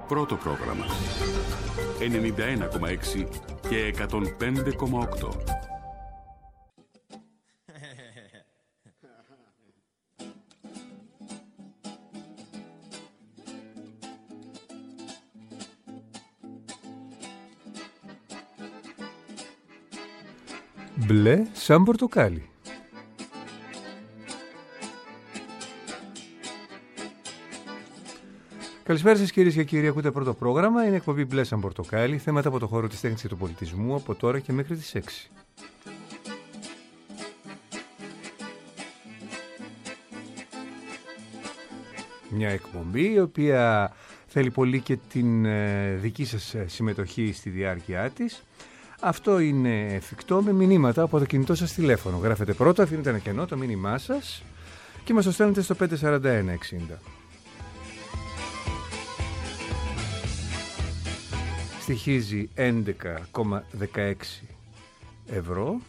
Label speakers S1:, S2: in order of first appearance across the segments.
S1: Πρώτο πρόγραμμα 91,6 και 105,8.
S2: Μπλε σαν πορτοκάλι. Καλησπέρα σας κυρίες και κύριοι, ακούτε πρώτο πρόγραμμα. Είναι εκπομπή Μπλε σαν πορτοκάλι, θέματα από το χώρο της τέχνης και του πολιτισμού από τώρα και μέχρι τις 6. Μια εκπομπή η οποία θέλει πολύ και την δική σας συμμετοχή στη διάρκεια της. Αυτό είναι εφικτό με μηνύματα από το κινητό σας τηλέφωνο. Γράφετε πρώτα, αφήνετε ένα κενό, το μήνυμά σας και μας το στέλνετε στο 54160. Στοιχίζει 11,16 ευρώ,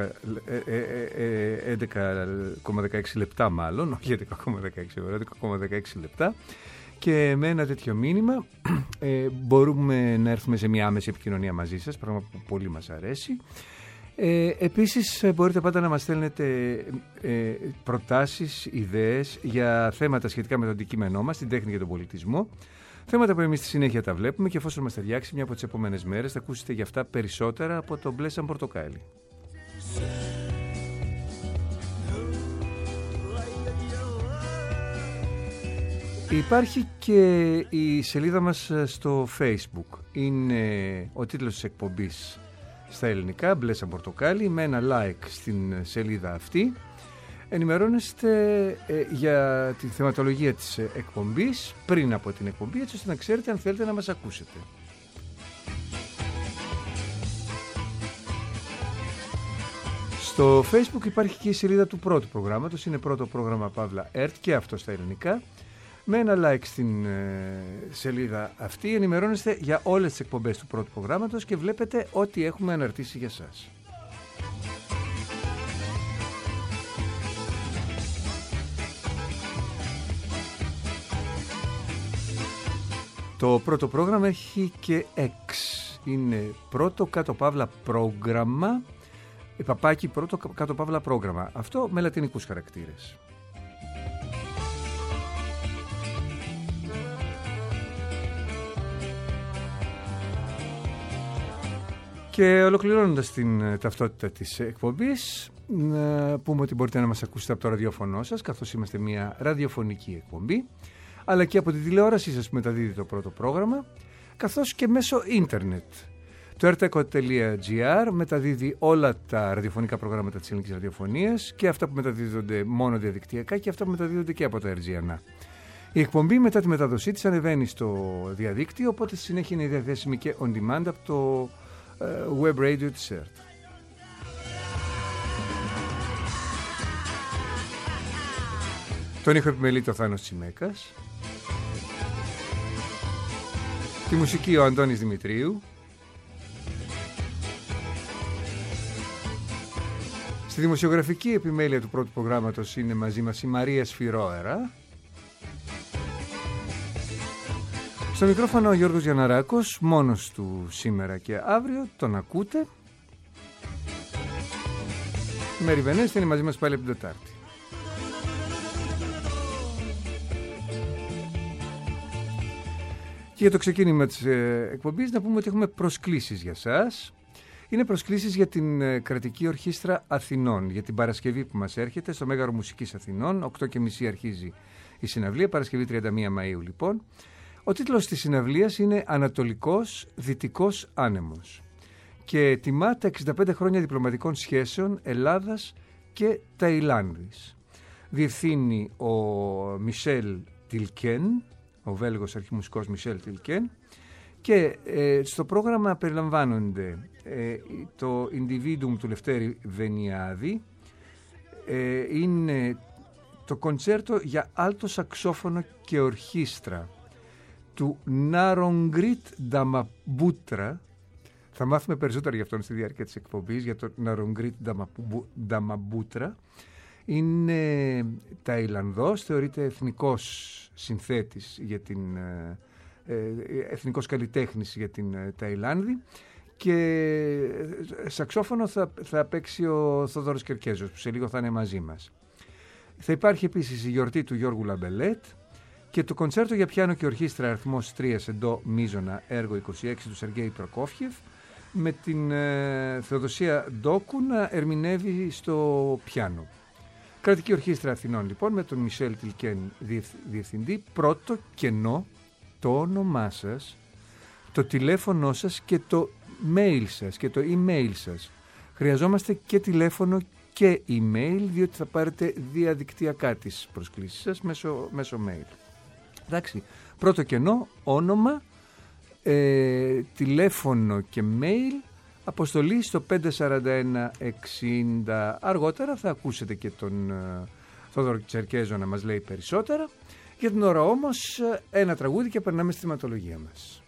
S2: 11,16 λεπτά μάλλον, όχι 11,16 ευρώ, 11,16 λεπτά. Και με ένα τέτοιο μήνυμα μπορούμε να έρθουμε σε μια άμεση επικοινωνία μαζί σας, πράγμα που πολύ μας αρέσει. Επίσης μπορείτε πάντα να μας στέλνετε προτάσεις, ιδέες για θέματα σχετικά με το αντικείμενό μας, την τέχνη και τον πολιτισμό. Θέματα που εμείς στη συνέχεια τα βλέπουμε και εφόσον μας ταιριάξει μια από τις επόμενες μέρες θα ακούσετε για αυτά περισσότερα από το Μπλε σαν πορτοκάλι. Υπάρχει και η σελίδα μας στο Facebook. Είναι ο τίτλος της εκπομπής στα ελληνικά, Μπλε σαν πορτοκάλι, με ένα like στην σελίδα αυτή. Ενημερώνεστε για τη θεματολογία της εκπομπής πριν από την εκπομπή, έτσι ώστε να ξέρετε αν θέλετε να μας ακούσετε. Στο Facebook υπάρχει και η σελίδα του πρώτου προγράμματος, είναι πρώτο πρόγραμμα Παύλα ΕΡΤ και αυτό στα ελληνικά. Με ένα like στην σελίδα αυτή ενημερώνεστε για όλες τις εκπομπές του πρώτου προγράμματος και βλέπετε ό,τι έχουμε αναρτήσει για σας. Το πρώτο πρόγραμμα έχει και X. Είναι πρώτο κάτω παύλα πρόγραμμα, παπάκι πρώτο κάτω παύλα πρόγραμμα. Αυτό με λατινικούς χαρακτήρες. Και ολοκληρώνοντας την ταυτότητα της εκπομπής, να πούμε ότι μπορείτε να μας ακούσετε από το ραδιόφωνο σας, καθώς είμαστε μια ραδιοφωνική εκπομπή, αλλά και από τη τηλεόρασή σας που μεταδίδει το πρώτο πρόγραμμα, καθώς και μέσω ίντερνετ. Το rtco.gr μεταδίδει όλα τα ραδιοφωνικά προγράμματα της ελληνικής ραδιοφωνίας, και αυτά που μεταδίδονται μόνο διαδικτυακά και αυτά που μεταδίδονται και από τα RGNA. Η εκπομπή μετά τη μεταδοσή της ανεβαίνει στο διαδίκτυο, οπότε στη συνέχεια είναι διαθέσιμη και on demand από το web radio της ΕΡΤ. Τον ήχο επιμελείται ο Θάνος Τσιμέκας. Τη μουσική ο Αντώνης Δημητρίου. Στη δημοσιογραφική επιμέλεια του πρώτου προγράμματος είναι μαζί μας η Μαρία Σφυρόερα. Στο μικρόφωνο ο Γιώργος Γιανναράκος, μόνος του σήμερα και αύριο, τον ακούτε. Η Μέρη Βενέστη είναι μαζί μας πάλι από την Τετάρτη. Και για το ξεκίνημα της εκπομπής να πούμε ότι έχουμε προσκλήσεις για σας. Είναι προσκλήσεις για την Κρατική Ορχήστρα Αθηνών, για την Παρασκευή που μας έρχεται στο Μέγαρο Μουσικής Αθηνών. 8:30 αρχίζει η συναυλία, Παρασκευή 31 Μαΐου λοιπόν. Ο τίτλος της συναυλίας είναι «Ανατολικός Δυτικός Άνεμος» και τιμά τα 65 χρόνια διπλωματικών σχέσεων Ελλάδας και Ταϊλάνδης. Διευθύνει ο Μισελ Τιλκέν, ο Βέλγος αρχιμουσικός Μισελ Τιλκέν, και στο πρόγραμμα περιλαμβάνονται το Individuum του Λευτέρη Βενιάδη, είναι το κοντσέρτο για άλτο σαξόφωνο και ορχήστρα του Ναρογκρίτ Νταμαμπούτρα. Θα μάθουμε περισσότερα για αυτόν στη διάρκεια της εκπομπής, για τον Ναρογκρίτ Νταμαμπούτρα. Είναι Ταϊλανδός, θεωρείται εθνικός συνθέτης για την εθνικός καλλιτέχνης για την Ταϊλάνδη. Και σαξόφωνο θα παίξει ο Θόδωρος Κερκέζος, που σε λίγο θα είναι μαζί μας. Θα υπάρχει επίσης η γιορτή του Γιώργου Λαμπελέτ και το κοντσέρτο για πιάνο και ορχήστρα αριθμός 3 σε ντο μίζωνα έργο 26 του Σεργέη Προκόφιεφ, με την Θεοδοσία Ντόκου να ερμηνεύει στο πιάνο. Κρατική Ορχήστρα Αθηνών λοιπόν, με τον Μισελ Τιλκέν διευθυντή. Πρώτο κενό, το όνομά σας, το τηλέφωνό σας και το mail σας και το email σας. Χρειαζόμαστε και τηλέφωνο και email, διότι θα πάρετε διαδικτυακά τις προσκλήσεις σας μέσω mail. Εντάξει, πρώτο κενό, όνομα, τηλέφωνο και mail, αποστολή στο 54160. Αργότερα θα ακούσετε και τον Θόδωρο Τσερκέζο να μας λέει περισσότερα. Για την ώρα όμως ένα τραγούδι και περνάμε στη θεματολογία μας.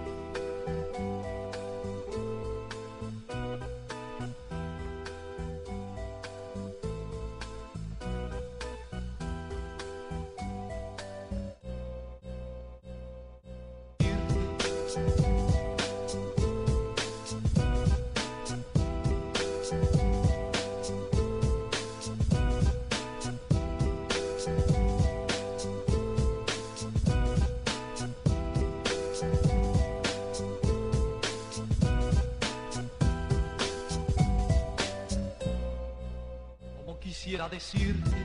S3: Quisiera decirte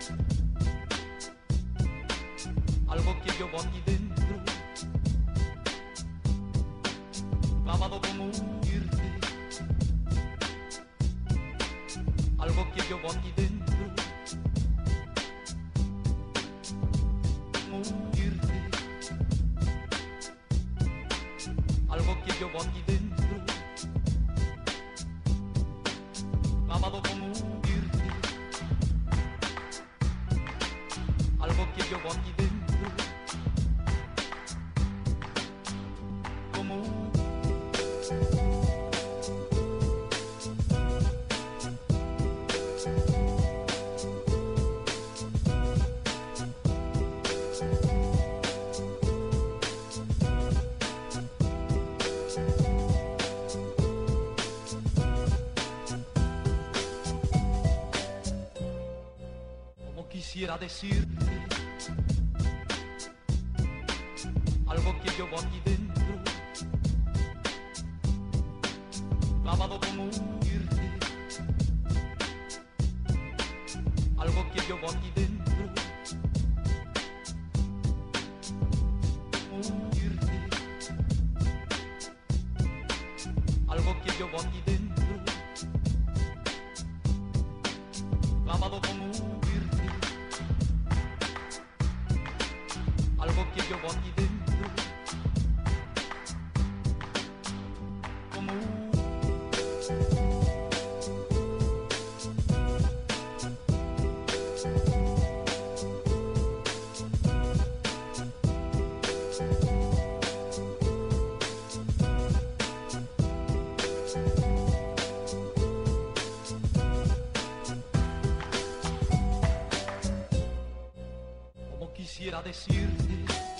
S3: algo que llevo aquí dentro, clavado como unirte, algo que llevo aquí dentro, como unirte, algo que llevo aquí dentro, clavado como unirte. Algo que llevo aquí dentro, como quisiera decirte algo que llevo aquí dentro, clavado como unirte, algo que llevo aquí dentro, unirte, algo que llevo aquí dentro, clavado como unirte, algo que llevo aquí dentro, como quisiera decirte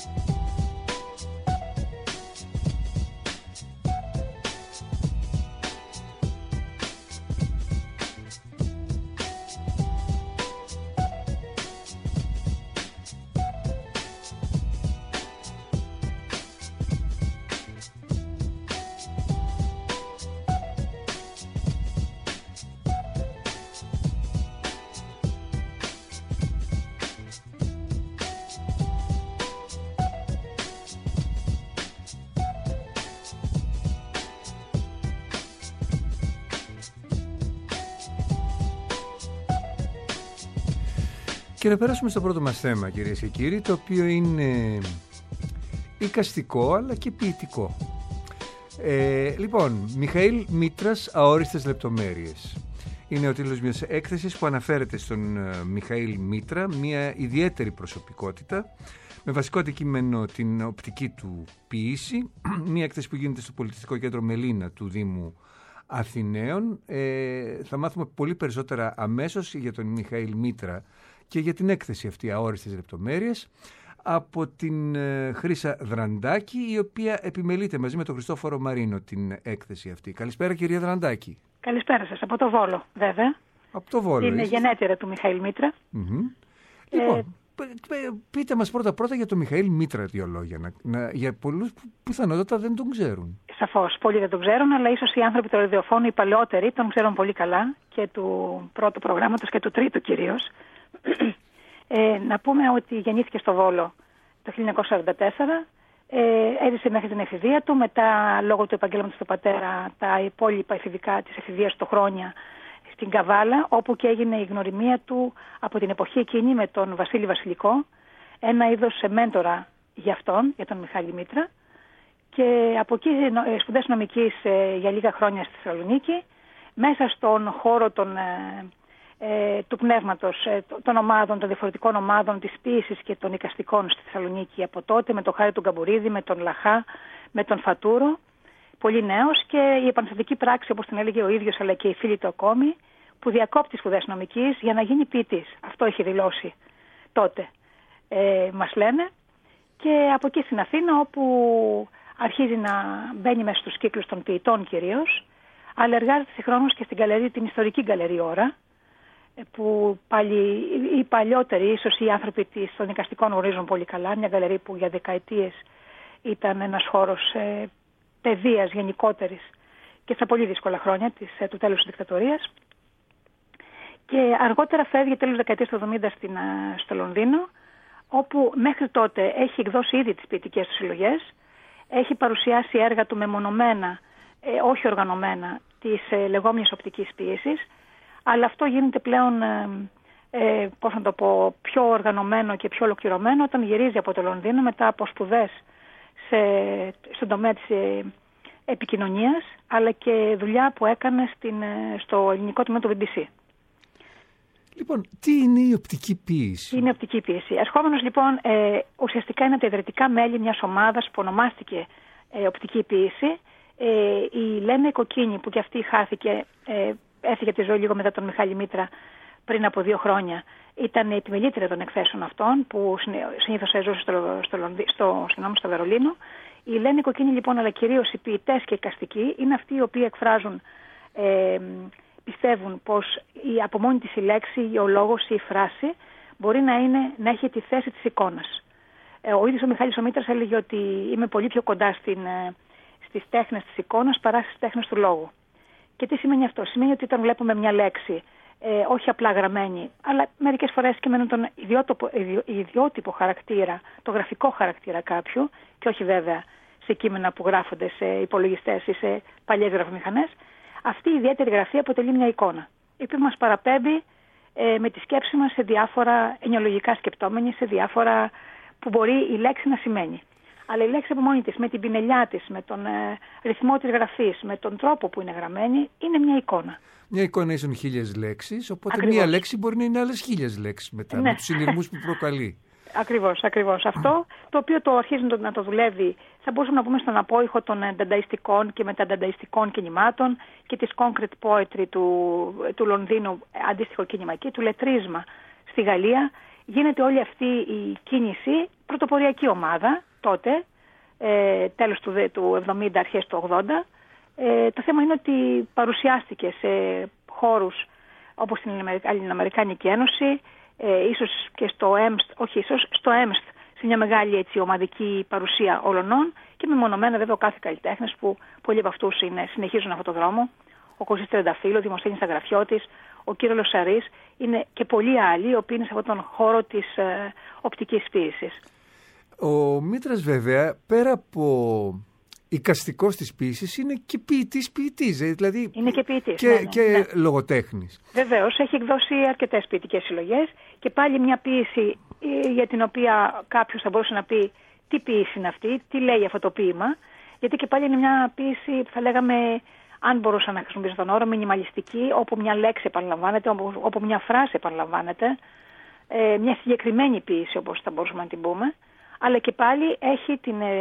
S2: Και να περάσουμε στο πρώτο μας θέμα, κυρίες και κύριοι, το οποίο είναι εικαστικό αλλά και ποιητικό. Λοιπόν, Μιχαήλ Μήτρας, αόριστες λεπτομέρειες. Είναι ο τίτλος μιας έκθεσης που αναφέρεται στον Μιχαήλ Μήτρα, μια ιδιαίτερη προσωπικότητα, με βασικό αντικείμενο την οπτική του ποίηση, μια έκθεση που γίνεται στο Πολιτιστικό Κέντρο Μελίνα του Δήμου Αθηναίων. Θα μάθουμε πολύ περισσότερα αμέσως για τον Μιχαήλ Μήτρα και για την έκθεση αυτή, αόριστες λεπτομέρειες. από την Χρύσα Δραντάκη, η οποία επιμελείται μαζί με τον Χριστόφορο Μαρίνο την έκθεση αυτή. Καλησπέρα, κυρία Δραντάκη.
S4: Καλησπέρα σας. Από το Βόλο, βέβαια.
S2: Από το Βόλο.
S4: Είναι γενέτειρα του Μιχαήλ Μήτρα.
S2: Λοιπόν, πείτε μας πρώτα για τον Μιχαήλ Μήτρα δύο λόγια. Για πολλούς που πιθανότατα δεν τον ξέρουν.
S4: Σαφώς, πολλοί δεν τον ξέρουν, αλλά ίσως οι άνθρωποι του ραδιοφώνου, οι παλαιότεροι, τον ξέρουν πολύ καλά, και του πρώτου προγράμματος και του τρίτου κυρίως. Να πούμε ότι γεννήθηκε στο Βόλο το 1944, έζησε μέχρι την εφηβεία του, μετά λόγω του επαγγέλματος του πατέρα τα υπόλοιπα εφηβικά της εφηβείας του χρόνια στην Καβάλα, όπου και έγινε η γνωριμία του από την εποχή εκείνη με τον Βασίλη Βασιλικό, ένα είδος μέντορα για αυτόν, για τον Μιχάλη Μήτρα, και από εκεί σπουδές νομικής για λίγα χρόνια στη Θεσσαλονίκη, μέσα στον χώρο του πνεύματος των ομάδων, των διαφορετικών ομάδων της ποίησης και των εικαστικών στη Θεσσαλονίκη από τότε, με τον Χάρη του Γκαμπουρίδη, με τον Λαχά, με τον Φατούρο, πολύ νέος, και η επαναστατική πράξη, όπως την έλεγε ο ίδιος αλλά και οι φίλοι του ακόμη, που διακόπτει σπουδές νομικής για να γίνει ποιητής. Αυτό έχει δηλώσει τότε, μας λένε. Και από εκεί στην Αθήνα, όπου αρχίζει να μπαίνει μέσα στους κύκλους των ποιητών κυρίως, αλλά εργάζεται συγχρόνως και στην γκαλερί, την ιστορική γκαλερί Ώρα, που πάλι οι παλιότεροι, ίσως οι άνθρωποι των εικαστικών γνωρίζουν πολύ καλά, μια γκαλερί που για δεκαετίες ήταν ένας χώρος παιδείας γενικότερης και στα πολύ δύσκολα χρόνια του τέλους της δικτατορίας. Και αργότερα φεύγει τέλος δεκαετίας του 70 στο Λονδίνο, όπου μέχρι τότε έχει εκδώσει ήδη τις ποιητικές του συλλογές, έχει παρουσιάσει έργα του μεμονωμένα, όχι οργανωμένα, της λεγόμενης οπτικής ποίησης, αλλά αυτό γίνεται πλέον, πώς να το πω, πιο οργανωμένο και πιο ολοκληρωμένο όταν γυρίζει από το Λονδίνο μετά από σπουδές στον τομέα της επικοινωνίας, αλλά και δουλειά που έκανε στο ελληνικό τμήμα του BBC.
S2: Λοιπόν, τι είναι η οπτική ποίηση?
S4: Είναι η οπτική ποίηση. Ερχόμενος λοιπόν, ουσιαστικά είναι τα ιδρυτικά μέλη μιας ομάδας που ονομάστηκε οπτική ποίηση. Η Λένα Κοκκίνη, που και αυτή χάθηκε, έφυγε τη ζωή λίγο μετά τον Μιχάλη Μήτρα πριν από 2 χρόνια, ήταν η επιμελήτρια των εκθέσεων αυτών, που συνήθως έζωσε στο Βερολίνο. Η Λένα Κοκκίνη λοιπόν, αλλά κυρίως οι ποιητές και οι εικαστικοί, είναι αυτοί οι οποίοι εκφράζουν, πιστεύουν πως από μόνη της η λέξη, ο λόγος ή η φράση μπορεί να έχει τη θέση της εικόνας. Ο ίδιος ο Μιχάλης ο Μήτρας έλεγε ότι είμαι πολύ πιο κοντά στις τέχνες της εικόνας παρά στις τέχνες του λόγου. Και τι σημαίνει αυτό? Σημαίνει ότι όταν βλέπουμε μια λέξη, όχι απλά γραμμένη, αλλά μερικές φορές και με τον ιδιότυπο χαρακτήρα, το γραφικό χαρακτήρα κάποιου, και όχι βέβαια σε κείμενα που γράφονται σε υπολογιστές ή σε παλιές γραφομηχανές, αυτή η ιδιαίτερη γραφή αποτελεί μια εικόνα, η οποία μας παραπέμπει με τη σκέψη μας σε διάφορα ενοιολογικά σκεπτόμενοι, σε διάφορα που μπορεί η λέξη να σημαίνει. Αλλά η λέξη από μόνη της, με την πινελιά της, με τον ρυθμό της γραφής, με τον τρόπο που είναι γραμμένη, είναι μια εικόνα.
S2: Μια εικόνα ίσον 1000 λέξεις, οπότε
S4: Ακριβώς.
S2: μια λέξη μπορεί να είναι άλλες 1000 λέξεις μετά,
S4: Ναι.
S2: με τους συνειρμούς που προκαλεί.
S4: Ακριβώς. Αυτό το οποίο το αρχίζει να το δουλεύει, θα μπορούσαμε να πούμε στον απόϊχο των ντανταϊστικών και μεταντανταϊστικών κινημάτων και της concrete poetry του Λονδίνου, αντίστοιχο κίνημα εκεί, του λετρίσμα στη Γαλλία. Γίνεται όλη αυτή η κίνηση, πρωτοποριακή ομάδα τότε, τέλος του 70, αρχές του 80. Το θέμα είναι ότι παρουσιάστηκε σε χώρους όπως στην Ελληνοαμερικάνικη Ένωση, ίσως και στο ΕΜΣΤ, σε μια μεγάλη έτσι, ομαδική παρουσία όλων, και μεμονωμένα βέβαια ο κάθε καλλιτέχνης, που πολλοί από αυτούς συνεχίζουν αυτόν τον δρόμο. Ο Κωστής Τρενταφύλλου, ο Δημοσθένης Αγραφιώτης, ο Κύρολος Σαρής, είναι και πολλοί άλλοι οι οποίοι είναι σε αυτόν τον χώρο της οπτικής ποίησης.
S2: Ο Μήτρας βέβαια, πέρα από εικαστικός της ποίησης, είναι και ποιητής, δηλαδή
S4: είναι και ποιητής,
S2: και λογοτέχνης.
S4: Βεβαίως, έχει εκδώσει αρκετές ποιητικές συλλογές και πάλι μια ποίηση για την οποία κάποιος θα μπορούσε να πει τι ποίηση είναι αυτή, τι λέει αυτό το ποίημα, γιατί και πάλι είναι μια ποίηση που θα λέγαμε, αν μπορούσα να χρησιμοποιήσω τον όρο, μινιμαλιστική, όπου μια λέξη επαναλαμβάνεται, όπου μια φράση επαναλαμβάνεται, μια συγκεκριμένη ποίηση όπως θα μπορούσαμε να την πούμε, αλλά και πάλι έχει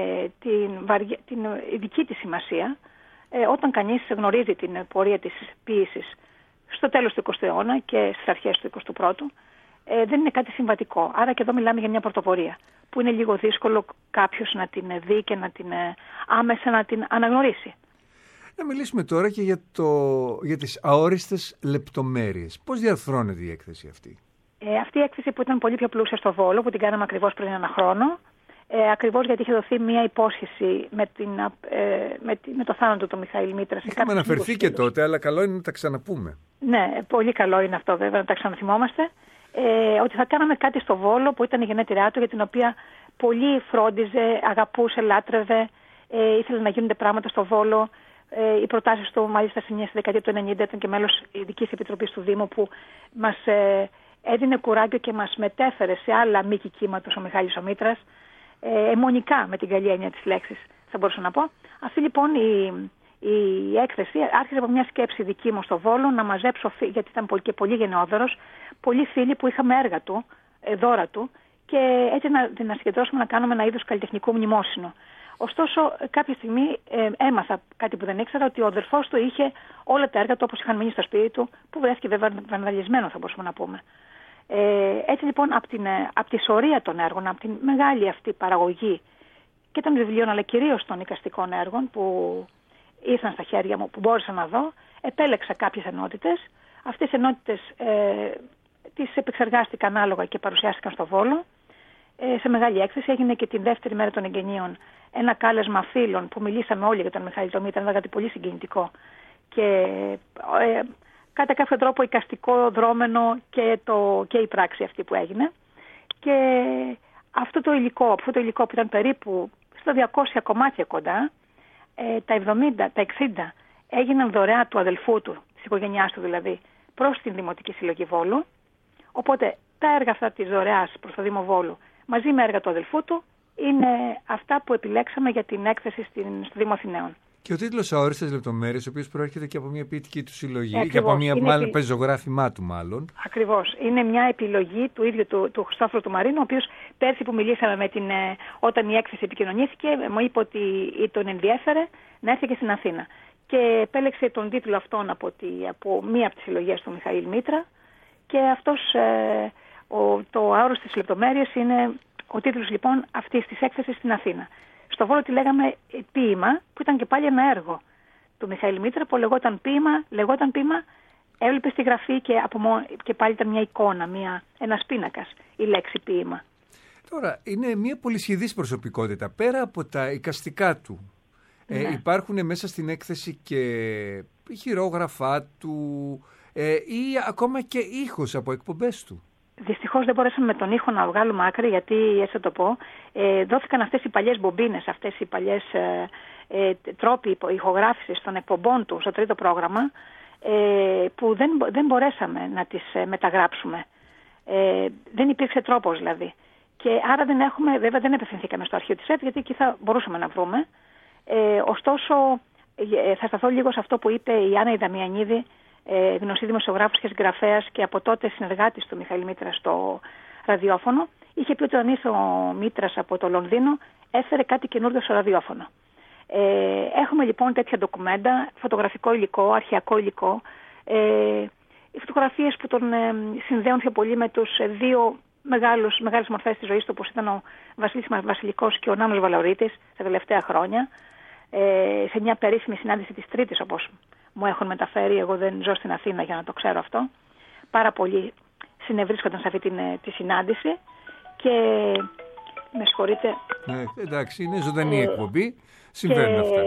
S4: την ειδική της σημασία όταν κανείς γνωρίζει την πορεία της ποίησης στο τέλος του 20ου αιώνα και στις αρχές του 21ου, δεν είναι κάτι συμβατικό. Άρα και εδώ μιλάμε για μια πρωτοπορία που είναι λίγο δύσκολο κάποιος να την δει και να την άμεσα να την αναγνωρίσει.
S2: Να μιλήσουμε τώρα και για τις αόριστες λεπτομέρειες. Πώς διαρθρώνεται η έκθεση αυτή?
S4: Αυτή η έκθεση που ήταν πολύ πιο πλούσια στο Βόλο, που την κάναμε ακριβώς πριν ένα χρόνο, ακριβώς γιατί είχε δοθεί μια υπόσχεση με το θάνατο του Μιχαήλ Μήτρα.
S2: Είχαμε αναφερθεί και τότε, αλλά καλό είναι να τα ξαναπούμε.
S4: Ναι, πολύ καλό είναι αυτό βέβαια να τα ξαναθυμόμαστε. Ότι θα κάναμε κάτι στο Βόλο που ήταν η γενέτειρά του, για την οποία πολύ φρόντιζε, αγαπούσε, λάτρευε, ήθελε να γίνονται πράγματα στο Βόλο. Οι προτάσεις του, μάλιστα, στη δεκαετία του 90 ήταν και μέλος ειδικής επιτροπής του Δήμου που μας έδινε κουράγιο και μας μετέφερε σε άλλα μήκη κύματος ο Μιχάλης ο Μήτρας, αιμονικά με την καλή έννοια της λέξης, θα μπορούσα να πω. Αυτή λοιπόν η έκθεση άρχισε από μια σκέψη δική μου στο Βόλο να μαζέψω, γιατί ήταν και πολύ γενναιόδωρος, πολλοί φίλοι που είχαμε έργα του, δώρα του, και έτσι να συγκεντρώσουμε να κάνουμε ένα είδος καλλιτεχνικού μνημόσυνο. Ωστόσο, κάποια στιγμή έμαθα κάτι που δεν ήξερα, ότι ο αδερφός του είχε όλα τα έργα του όπως είχαν μείνει στο σπίτι του, που βρέθηκε βέβαια βανδαλισμένο, θα μπορούσαμε να πούμε. Έτσι λοιπόν, από τη σωρία των έργων, από τη μεγάλη αυτή παραγωγή και των βιβλίων, αλλά κυρίως των εικαστικών έργων που ήρθαν στα χέρια μου, που μπόρεσα να δω, επέλεξα κάποιες ενότητες. Αυτές οι ενότητες τις επεξεργάστηκα ανάλογα και παρουσιάστηκαν στο Βόλο. Σε μεγάλη έκθεση έγινε και την δεύτερη μέρα των εγγενείων ένα κάλεσμα φίλων που μιλήσαμε όλοι για τον Μιχαήλ τον Μήτρα, ήταν κάτι πολύ συγκινητικό και κατά κάποιο τρόπο εικαστικό δρόμενο και η πράξη αυτή που έγινε. Και αυτό το υλικό που ήταν περίπου στα 200 κομμάτια κοντά, τα 70, τα 60 έγιναν δωρεά του αδελφού του, της οικογένειάς του δηλαδή, προς την Δημοτική Συλλογή Βόλου. Οπότε τα έργα αυτά της δωρεάς προς το Δήμο Βόλου, μαζί με έργα του αδελφού του, είναι αυτά που επιλέξαμε για την έκθεση στο Δήμο Αθηναίων. Και
S2: ο τίτλος «Αόριστες λεπτομέρειες», ο οποίος προέρχεται και από μια ποιητική του συλλογή, και από μια πεζογράφημά του μάλλον. Ακριβώς.
S4: Είναι μια επιλογή του ίδιου του Χριστόφορου του Μαρίνου, ο οποίος πέρσι που μιλήσαμε όταν η έκθεση επικοινωνήθηκε, μου είπε ότι τον ενδιέφερε να έρθει και στην Αθήνα. Και επέλεξε τον τίτλο αυτόν από μία από τις συλλογές του Μιχαήλ Μήτρα. Και αυτός το «Αόριστες λεπτομέρειες» είναι ο τίτλος λοιπόν αυτής της έκθεσης στην Αθήνα. Στο Βόλο τη λέγαμε ποίημα, που ήταν και πάλι ένα έργο του Μιχαήλ Μήτρα που λεγόταν ποίημα, έβλεπε στη γραφή και πάλι ήταν μια εικόνα, ένας πίνακας η λέξη ποίημα.
S2: Τώρα, είναι μια πολυσχηδής προσωπικότητα. Πέρα από τα εικαστικά του, υπάρχουν μέσα στην έκθεση και χειρόγραφά του ή ακόμα και ήχος από εκπομπές του.
S4: Δυστυχώς δεν μπορέσαμε με τον ήχο να βγάλουμε άκρη, γιατί, έτσι θα το πω, δόθηκαν αυτές οι παλιές μπομπίνες, αυτές οι παλιές τρόποι ηχογράφησης των εκπομπών του στο τρίτο πρόγραμμα, που δεν μπορέσαμε να τις μεταγράψουμε. Δεν υπήρξε τρόπος δηλαδή. Και άρα βέβαια δεν απευθυνθήκαμε στο αρχείο της ΕΤ, γιατί εκεί θα μπορούσαμε να βρούμε. Ωστόσο, θα σταθώ λίγο σε αυτό που είπε η Άννα Ιδαμιανίδη, γνωστή δημοσιογράφος και συγγραφέας και από τότε συνεργάτης του Μιχαήλ Μήτρα στο ραδιόφωνο. Είχε πει ότι όταν ήρθε ο Μήτρας από το Λονδίνο έφερε κάτι καινούργιο στο ραδιόφωνο. Έχουμε λοιπόν τέτοια ντοκουμέντα, φωτογραφικό υλικό, αρχαιακό υλικό, οι φωτογραφίες που τον συνδέουν πιο πολύ με τους δύο μεγάλες μορφές της ζωής του, όπως ήταν ο Βασίλης Βασιλικός και ο Νάνος Βαλαωρίτης τα τελευταία χρόνια, σε μια περίφημη συνάντηση της Τρίτης, όπως μου έχουν μεταφέρει, εγώ δεν ζω στην Αθήνα για να το ξέρω αυτό. Πάρα πολλοί συνευρίσκονταν σε αυτή τη συνάντηση και με συγχωρείτε.
S2: Εντάξει, είναι ζωντανή εκπομπή, συμβαίνουν αυτά.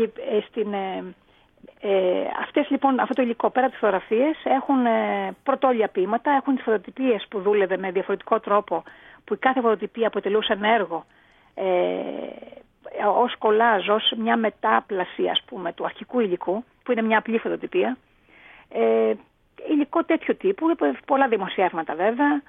S4: Αυτές λοιπόν, αυτό το υλικό πέρα τις φωτογραφίες έχουν πρωτόλια ποίηματα, έχουν τις φωτοτυπίες που δούλευε με διαφορετικό τρόπο, που η κάθε φωτοτυπία αποτελούσε ένα έργο ως κολάζ, ως μια μετάπλαση ας πούμε του αρχικού υλικού, που είναι μια απλή φωτοτυπία, υλικό τέτοιο τύπου, πολλά δημοσιεύματα βέβαια,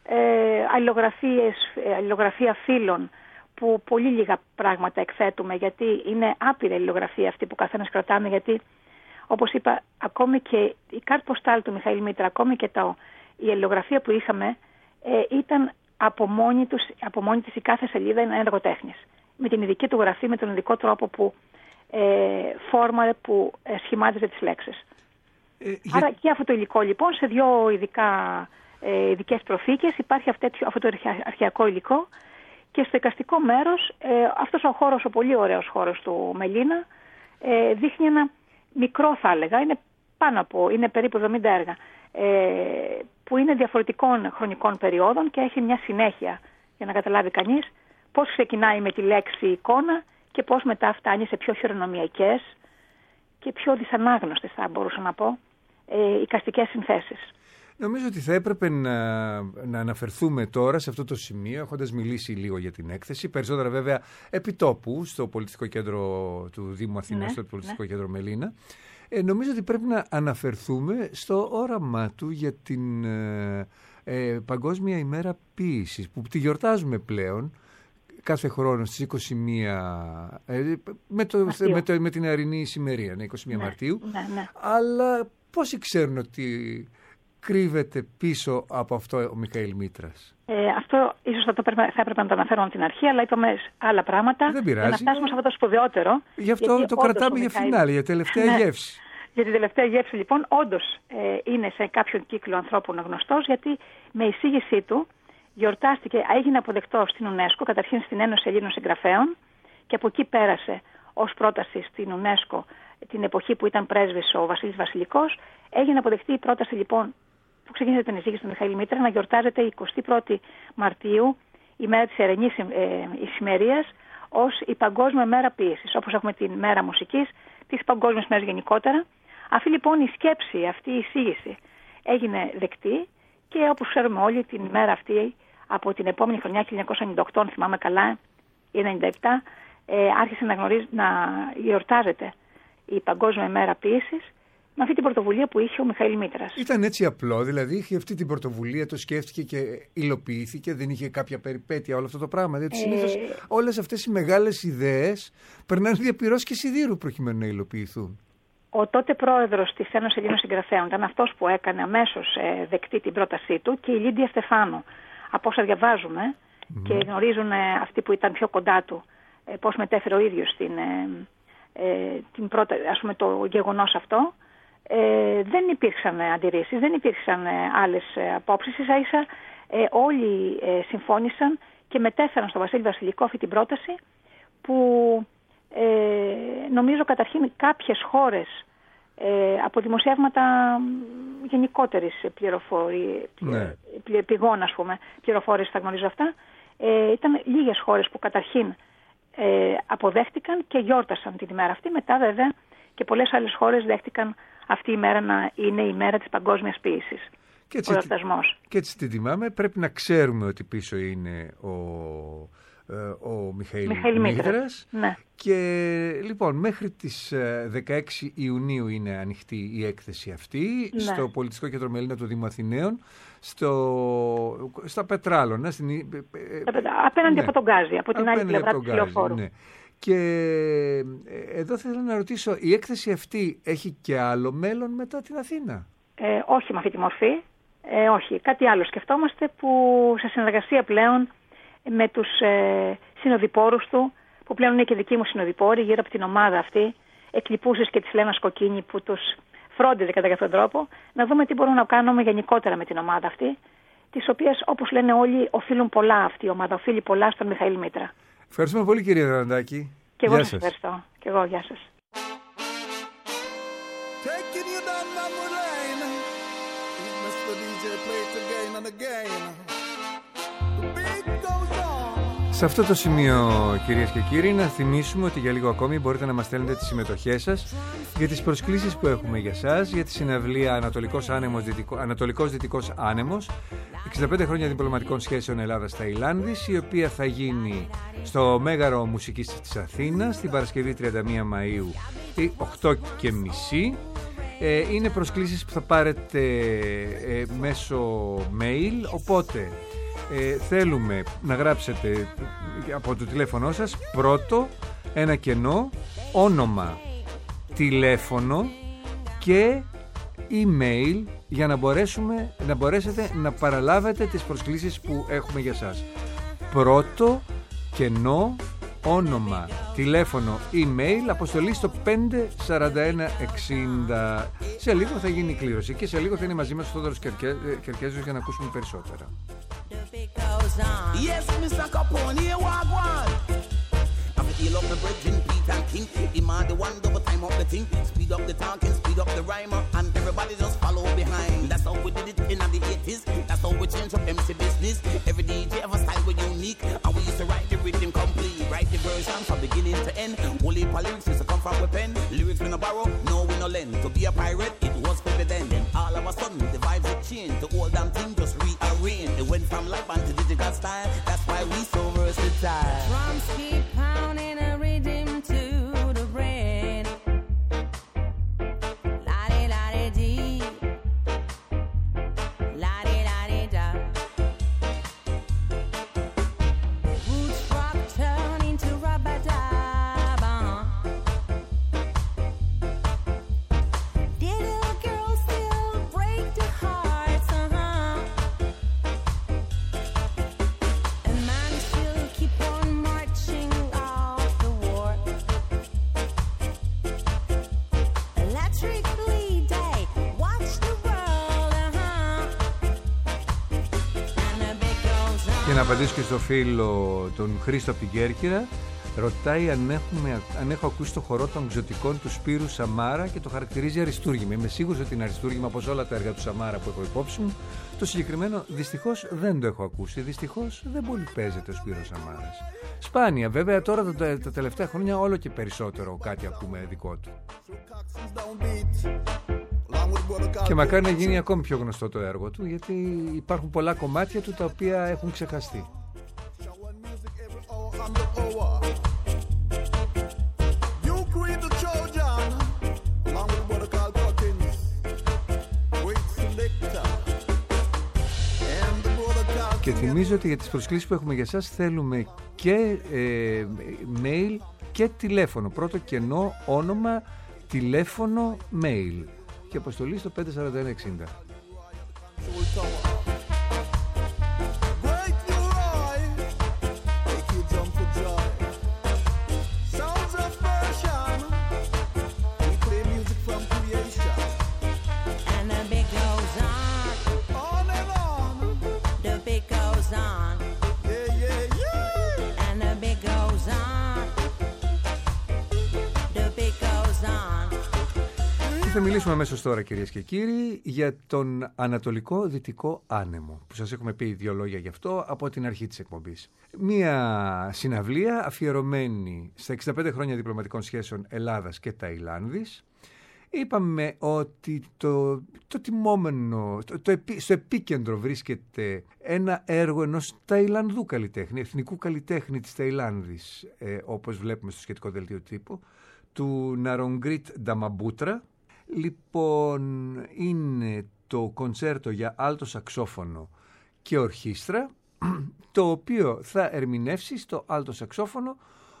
S4: αλληλογραφία φίλων, που πολύ λίγα πράγματα εκθέτουμε, γιατί είναι άπειρη αλληλογραφία αυτή που καθένας κρατάμε, γιατί όπως είπα, ακόμη και η κάρτα ποστάλ του Μιχαήλ Μήτρα, ακόμη και η αλληλογραφία που είχαμε, ήταν από μόνη της η κάθε σελίδα ένα έργο τέχνης. Με την ειδική του γραφή, με τον ειδικό τρόπο που φόρμαρε, που σχημάτιζε τις λέξεις. Άρα και αυτό το υλικό λοιπόν σε δύο ειδικά ειδικές προθήκες, υπάρχει αυτό το αρχαιακό υλικό. Και στο εικαστικό μέρος, αυτός ο χώρος, ο πολύ ωραίος χώρος του Μελίνα, δείχνει ένα μικρό, θα έλεγα, είναι περίπου 70 έργα, που είναι διαφορετικών χρονικών περιόδων και έχει μια συνέχεια, για να καταλάβει κανείς πώς ξεκινάει με τη λέξη εικόνα και πώς μετά φτάνει σε πιο χειρονομιακές και πιο δυσανάγνωστες, θα μπορούσα να πω, εικαστικές συνθέσεις.
S2: Νομίζω ότι θα έπρεπε να αναφερθούμε τώρα σε αυτό το σημείο, έχοντας μιλήσει λίγο για την έκθεση, περισσότερα βέβαια επιτόπου στο Πολιτιστικό Κέντρο του Δήμου Αθηνών, στο Πολιτιστικό Κέντρο Μελίνα. Νομίζω ότι πρέπει να αναφερθούμε στο όραμά του για την Παγκόσμια ημέρα ποίησης, που τη γιορτάζουμε πλέον κάθε χρόνο στις 21, με την Αρινή Ησημερία, 21 Μαρτίου. Αλλά πόσοι ξέρουν ότι κρύβεται πίσω από αυτό ο Μιχαήλ Μήτρας?
S4: Αυτό ίσως θα έπρεπε να το αναφέρω από την αρχή, αλλά είπαμε άλλα πράγματα.
S2: Δεν πειράζει.
S4: Για να φτάσουμε σε αυτό το σπουδαιότερο.
S2: Γι' αυτό το κρατάμε για φινάλε, για τελευταία γεύση.
S4: Για την τελευταία γεύση, λοιπόν, όντως είναι σε κάποιον κύκλο ανθρώπων γνωστός, γιατί με εισήγησή του γιορτάστηκε, έγινε αποδεκτό στην UNESCO, καταρχήν στην Ένωση Ελλήνων Συγγραφέων, και από εκεί πέρασε ως πρόταση στην UNESCO την εποχή που ήταν πρέσβης ο Βασίλης Βασιλικός. Έγινε αποδεκτή η πρόταση, λοιπόν, που ξεκίνησε την εισήγηση του Μιχαήλ Μήτρα, να γιορτάζεται η 21η Μαρτίου, η μέρα της Αρινής Ησημερίας, ως η Παγκόσμια Μέρα Ποίησης. Όπως έχουμε την Μέρα Μουσικής, τις Παγκόσμιες Μέρες γενικότερα. Αυτή λοιπόν η σκέψη, αυτή η εισήγηση έγινε δεκτή και όπως ξέρουμε όλοι την μέρα αυτή από την επόμενη χρονιά, 1998, αν θυμάμαι καλά, ή 1997, άρχισε να γιορτάζεται η Παγκόσμια Μέρα Ποίησης με αυτή την πρωτοβουλία που είχε ο Μιχαήλ Μήτρας.
S2: Ήταν έτσι απλό, δηλαδή είχε αυτή την πρωτοβουλία, το σκέφτηκε και υλοποιήθηκε, δεν είχε κάποια περιπέτεια όλο αυτό το πράγμα? Γιατί συνήθως όλες αυτές οι μεγάλες ιδέες περνάνε διαπυρός και σιδήρου προκειμένου να υλοποιηθούν.
S4: Ο τότε πρόεδρος της Ένωσης Ελλήνων Συγγραφέων ήταν αυτός που έκανε αμέσως δεκτή την πρότασή του, και η Λίντια Στεφάνου. Από όσα διαβάζουμε και γνωρίζουν αυτοί που ήταν πιο κοντά του, πώς μετέφερε ο ίδιος το γεγονός αυτό, δεν υπήρξαν αντιρρήσεις, δεν υπήρξαν άλλες απόψεις. Ίσα-ίσα όλοι συμφώνησαν και μετέφεραν στο Βασίλη Βασιλικό αυτή την πρόταση, που νομίζω καταρχήν κάποιες χώρες από δημοσιεύματα γενικότερης πηγών, ας πούμε, πληροφόρηση, θα γνωρίζω αυτά, ήταν λίγες χώρες που καταρχήν αποδέχτηκαν και γιόρτασαν την ημέρα αυτή. Μετά βέβαια και πολλές άλλες χώρες δέχτηκαν αυτή η μέρα να είναι η μέρα της παγκόσμιας ποίησης.
S2: Και έτσι την τιμάμε. Πρέπει να ξέρουμε ότι πίσω είναι ο Μιχαήλ Μήτρας.
S4: Ναι.
S2: Και λοιπόν μέχρι τις 16 Ιουνίου είναι ανοιχτή η έκθεση αυτή, στο Πολιτιστικό Κέντρο Μελίνα του Δήμου Αθηναίων, στα Πετράλωνα,
S4: απέναντι από τον Γκάζι, από την άλλη πλευρά του λεωφόρου.
S2: Ναι. Και εδώ θέλω να ρωτήσω, η έκθεση αυτή έχει και άλλο μέλλον μετά την Αθήνα?
S4: Όχι με αυτή τη μορφή, όχι. Κάτι άλλο σκεφτόμαστε, που σε συνεργασία πλέον με τους συνοδοιπόρους του, που πλέον είναι και δικοί μου συνοδοιπόροι γύρω από την ομάδα αυτή, εκλειπούσες και της Λένας Κοκκίνη, που τους φρόντιζε κατά αυτόν τον τρόπο, να δούμε τι μπορούμε να κάνουμε γενικότερα με την ομάδα αυτή, τις οποίες, όπως λένε όλοι, οφείλουν πολλά αυτή η ομάδα, οφείλει πολλά στον Μιχαήλ Μήτρα.
S2: Ευχαριστούμε πολύ, κυρία Δραντάκη.
S4: Και εγώ σας ευχαριστώ. Και εγώ, γεια σας.
S2: Σε αυτό το σημείο, κυρίες και κύριοι, να θυμίσουμε ότι για λίγο ακόμη μπορείτε να μας στέλνετε τις συμμετοχές σας για τις προσκλήσεις που έχουμε για σας, για τη συναυλία Ανατολικός Δυτικός Άνεμος, 65 χρόνια διπλωματικών σχέσεων Ελλάδας-Ταϊλάνδης, η οποία θα γίνει στο Μέγαρο Μουσικής της Αθήνας την Παρασκευή 31 Μαΐου 8:30. Είναι προσκλήσεις που θα πάρετε μέσω mail, οπότε θέλουμε να γράψετε από το τηλέφωνο σας πρώτο ένα κενό, όνομα, τηλέφωνο και email, για να μπορέσετε να παραλάβετε τις προσκλήσεις που έχουμε για σας. Πρώτο, κενό, όνομα, τηλέφωνο, email, αποστολή στο 54160. Σε λίγο θα γίνει η κλήρωση και σε λίγο θα είναι μαζί μας ο Θόδωρος Κερκέζος για να ακούσουμε περισσότερα.
S5: Yes, Mr. Capone, here wagwan. I'm heal up the bridging, Pete and King. Demand the one, double time up the thing. Speed up the talking, speed up the rhymer, and everybody just follow behind. That's how we did it in the 80s. That's how we changed up MC business. Every DJ ever style was unique, and we used to write the rhythm complete. Write the version from beginning to end. Only for lyrics used to come from a pen. Lyrics we no borrow, no we no lend. To be a pirate, it was for the then. Then all of a sudden, the vibes had changed. The old damn thing just rearranged. It went from live band to digital style. That's why we so versatile.
S6: Drums keep pounding a rhythm to the brain. La-di-la-di-dee, la-di-la-di-da. Roots rock turn into rubber-dub, Did a girl still break the hearts, And man still keep on marching off the war. Electrically day, watch the world, And the big goes on.
S2: Για να απαντήσω και στο φίλο τον Χρήστο από την Κέρκυρα, ρωτάει αν έχω ακούσει το χορό των Ξωτικών του Σπύρου Σαμάρα και το χαρακτηρίζει αριστούργημα. Είμαι σίγουρος ότι είναι αριστούργημα, όπως όλα τα έργα του Σαμάρα που έχω υπόψη μου. Το συγκεκριμένο δυστυχώς δεν το έχω ακούσει. Δυστυχώς δεν πολύ παίζεται ο Σπύρος Σαμάρας. Σπάνια, βέβαια, τώρα τα τελευταία χρόνια όλο και περισσότερο κάτι ακούμε δικό του. Και μακάρι να γίνει ακόμη πιο γνωστό το έργο του, γιατί υπάρχουν πολλά κομμάτια του τα οποία έχουν ξεχαστεί. Και θυμίζω ότι για τις προσκλήσεις που έχουμε για εσάς θέλουμε και mail και τηλέφωνο. Πρώτο κενό, όνομα, τηλέφωνο, mail. Και αποστολή στο 54160. Θα μιλήσουμε αμέσως τώρα, κυρίες και κύριοι, για τον Ανατολικό Δυτικό Άνεμο, που σας έχουμε πει 2 λόγια γι' αυτό από την αρχή της εκπομπής. Μία συναυλία αφιερωμένη στα 65 χρόνια διπλωματικών σχέσεων Ελλάδας και Ταϊλάνδης. Είπαμε ότι το τιμόμενο, στο επίκεντρο βρίσκεται ένα έργο ενός Ταϊλανδού καλλιτέχνη, εθνικού καλλιτέχνη της Ταϊλάνδης, όπως βλέπουμε στο σχετικό δελτίο τύπου, του Ναρογκρίτ Νταμαμπούτρα. Λοιπόν, είναι το κονσέρτο για άλτο σαξόφωνο και ορχήστρα, το οποίο θα ερμηνεύσει στο άλτο σαξόφωνο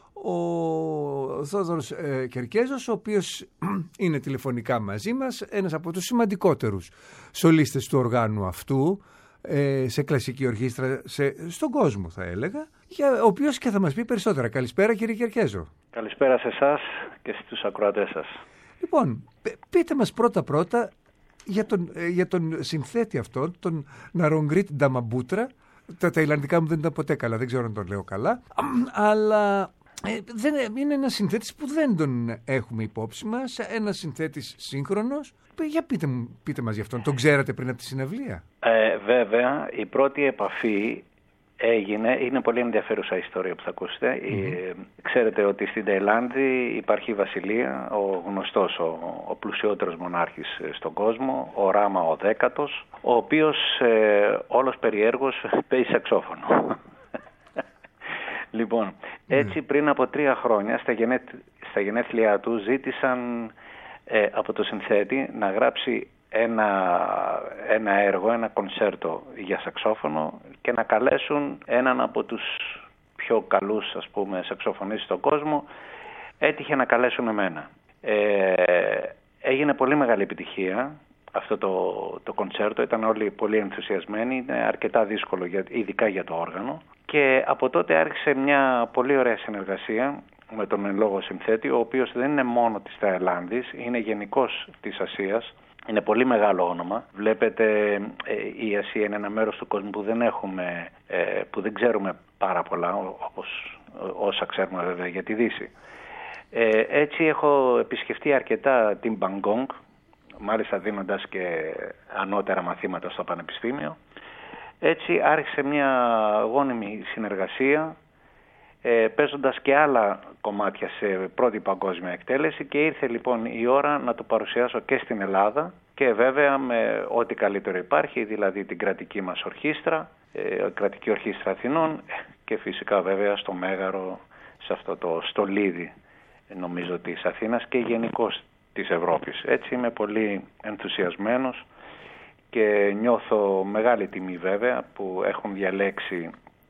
S2: ο Θόδωρος Κερκέζος, ο οποίος είναι τηλεφωνικά μαζί μας, ένας από τους σημαντικότερους σολίστες του οργάνου αυτού, σε κλασική ορχήστρα στον κόσμο, θα έλεγα, ο οποίος και θα μας πει περισσότερα. Καλησπέρα, κύριε Κερκέζο.
S7: Καλησπέρα σε εσάς και στους ακροατές σας.
S2: Λοιπόν, πείτε μας πρώτα για τον συνθέτη αυτόν, τον Ναρογκρίτ Νταμαμπούτρα. Τα ταϊλανδικά μου δεν ήταν ποτέ καλά, δεν ξέρω αν τον λέω καλά, αλλά είναι ένας συνθέτης που δεν τον έχουμε υπόψη μας, ένας συνθέτης σύγχρονος. Για πείτε μας γι' αυτόν, τον ξέρατε πριν από τη συναυλία?
S7: Βέβαια, η πρώτη επαφή είναι πολύ ενδιαφέρουσα ιστορία που θα ακούσετε. Ξέρετε ότι στην Ταϊλάνδη υπάρχει η Βασιλεία, ο γνωστός, ο πλουσιότερος μονάρχης στον κόσμο, ο Ράμα ο 10ος, ο οποίος όλος περιέργως παίζει σαξόφωνο. Λοιπόν, έτσι πριν από 3 χρόνια στα γενέθλιά του ζήτησαν από το συνθέτη να γράψει ένα έργο, ένα κονσέρτο για σαξόφωνο και να καλέσουν έναν από τους πιο καλούς, ας πούμε, σαξοφωνίστες στον κόσμο. Έτυχε να καλέσουν εμένα. Έγινε πολύ μεγάλη επιτυχία αυτό το κονσέρτο, ήταν όλοι πολύ ενθουσιασμένοι, είναι αρκετά δύσκολο ειδικά για το όργανο Και από τότε άρχισε μια πολύ ωραία συνεργασία με τον εν λόγω συνθέτη, ο οποίος δεν είναι μόνο της Ταϊλάνδης, είναι γενικώς της Ασίας. Είναι πολύ μεγάλο όνομα. Βλέπετε, η Ασία είναι ένα μέρος του κόσμου που δεν ξέρουμε πάρα πολλά, όπως όσα ξέρουμε βέβαια για τη Δύση. Έτσι έχω επισκεφτεί αρκετά την Μπαγκόγκ, μάλιστα δίνοντας και ανώτερα μαθήματα στο πανεπιστήμιο. Έτσι άρχισε μια γόνιμη συνεργασία, παίζοντας και άλλα κομμάτια σε πρώτη παγκόσμια εκτέλεση, και ήρθε λοιπόν η ώρα να το παρουσιάσω και στην Ελλάδα, και βέβαια με ό,τι καλύτερο υπάρχει, δηλαδή την κρατική μας ορχήστρα, κρατική ορχήστρα Αθηνών, και φυσικά βέβαια στο Μέγαρο, σε αυτό το στολίδι νομίζω της Αθήνας και γενικώς της Ευρώπης. Έτσι είμαι πολύ ενθουσιασμένος και νιώθω μεγάλη τιμή βέβαια που έχουν διαλέξει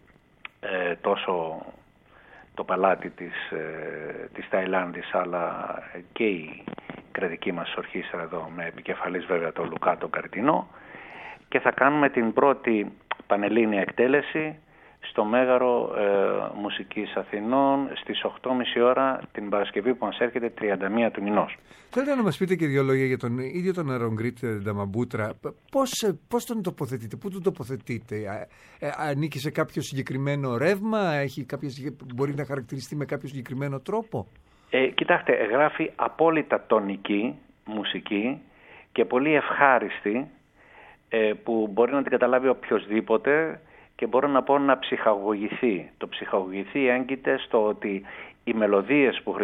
S7: τόσο το παλάτι της Ταϊλάνδης, αλλά και η κρατική μας ορχήστρα εδώ, με επικεφαλής βέβαια τον Λουκά τον Καρτινό, και θα κάνουμε την πρώτη πανελλήνια εκτέλεση στο Μέγαρο Μουσικής Αθηνών στις 8.30 ώρα την Παρασκευή που μας έρχεται, 31 του μηνός.
S2: Θέλετε να μας πείτε και δύο λόγια για τον ίδιο τον Αρογκρίτ Νταμαμπούτρα. Πώς τον τοποθετείτε, πού τον τοποθετείτε, ανήκει σε κάποιο συγκεκριμένο ρεύμα, μπορεί να χαρακτηριστεί με κάποιο συγκεκριμένο τρόπο?
S7: Κοιτάξτε, γράφει απόλυτα τονική μουσική και πολύ ευχάριστη, που μπορεί να την καταλάβει οποιοσδήποτε, και μπορώ να πω να ψυχαγωγηθεί. Το ψυχαγωγηθεί έγκυται στο ότι οι μελωδίες που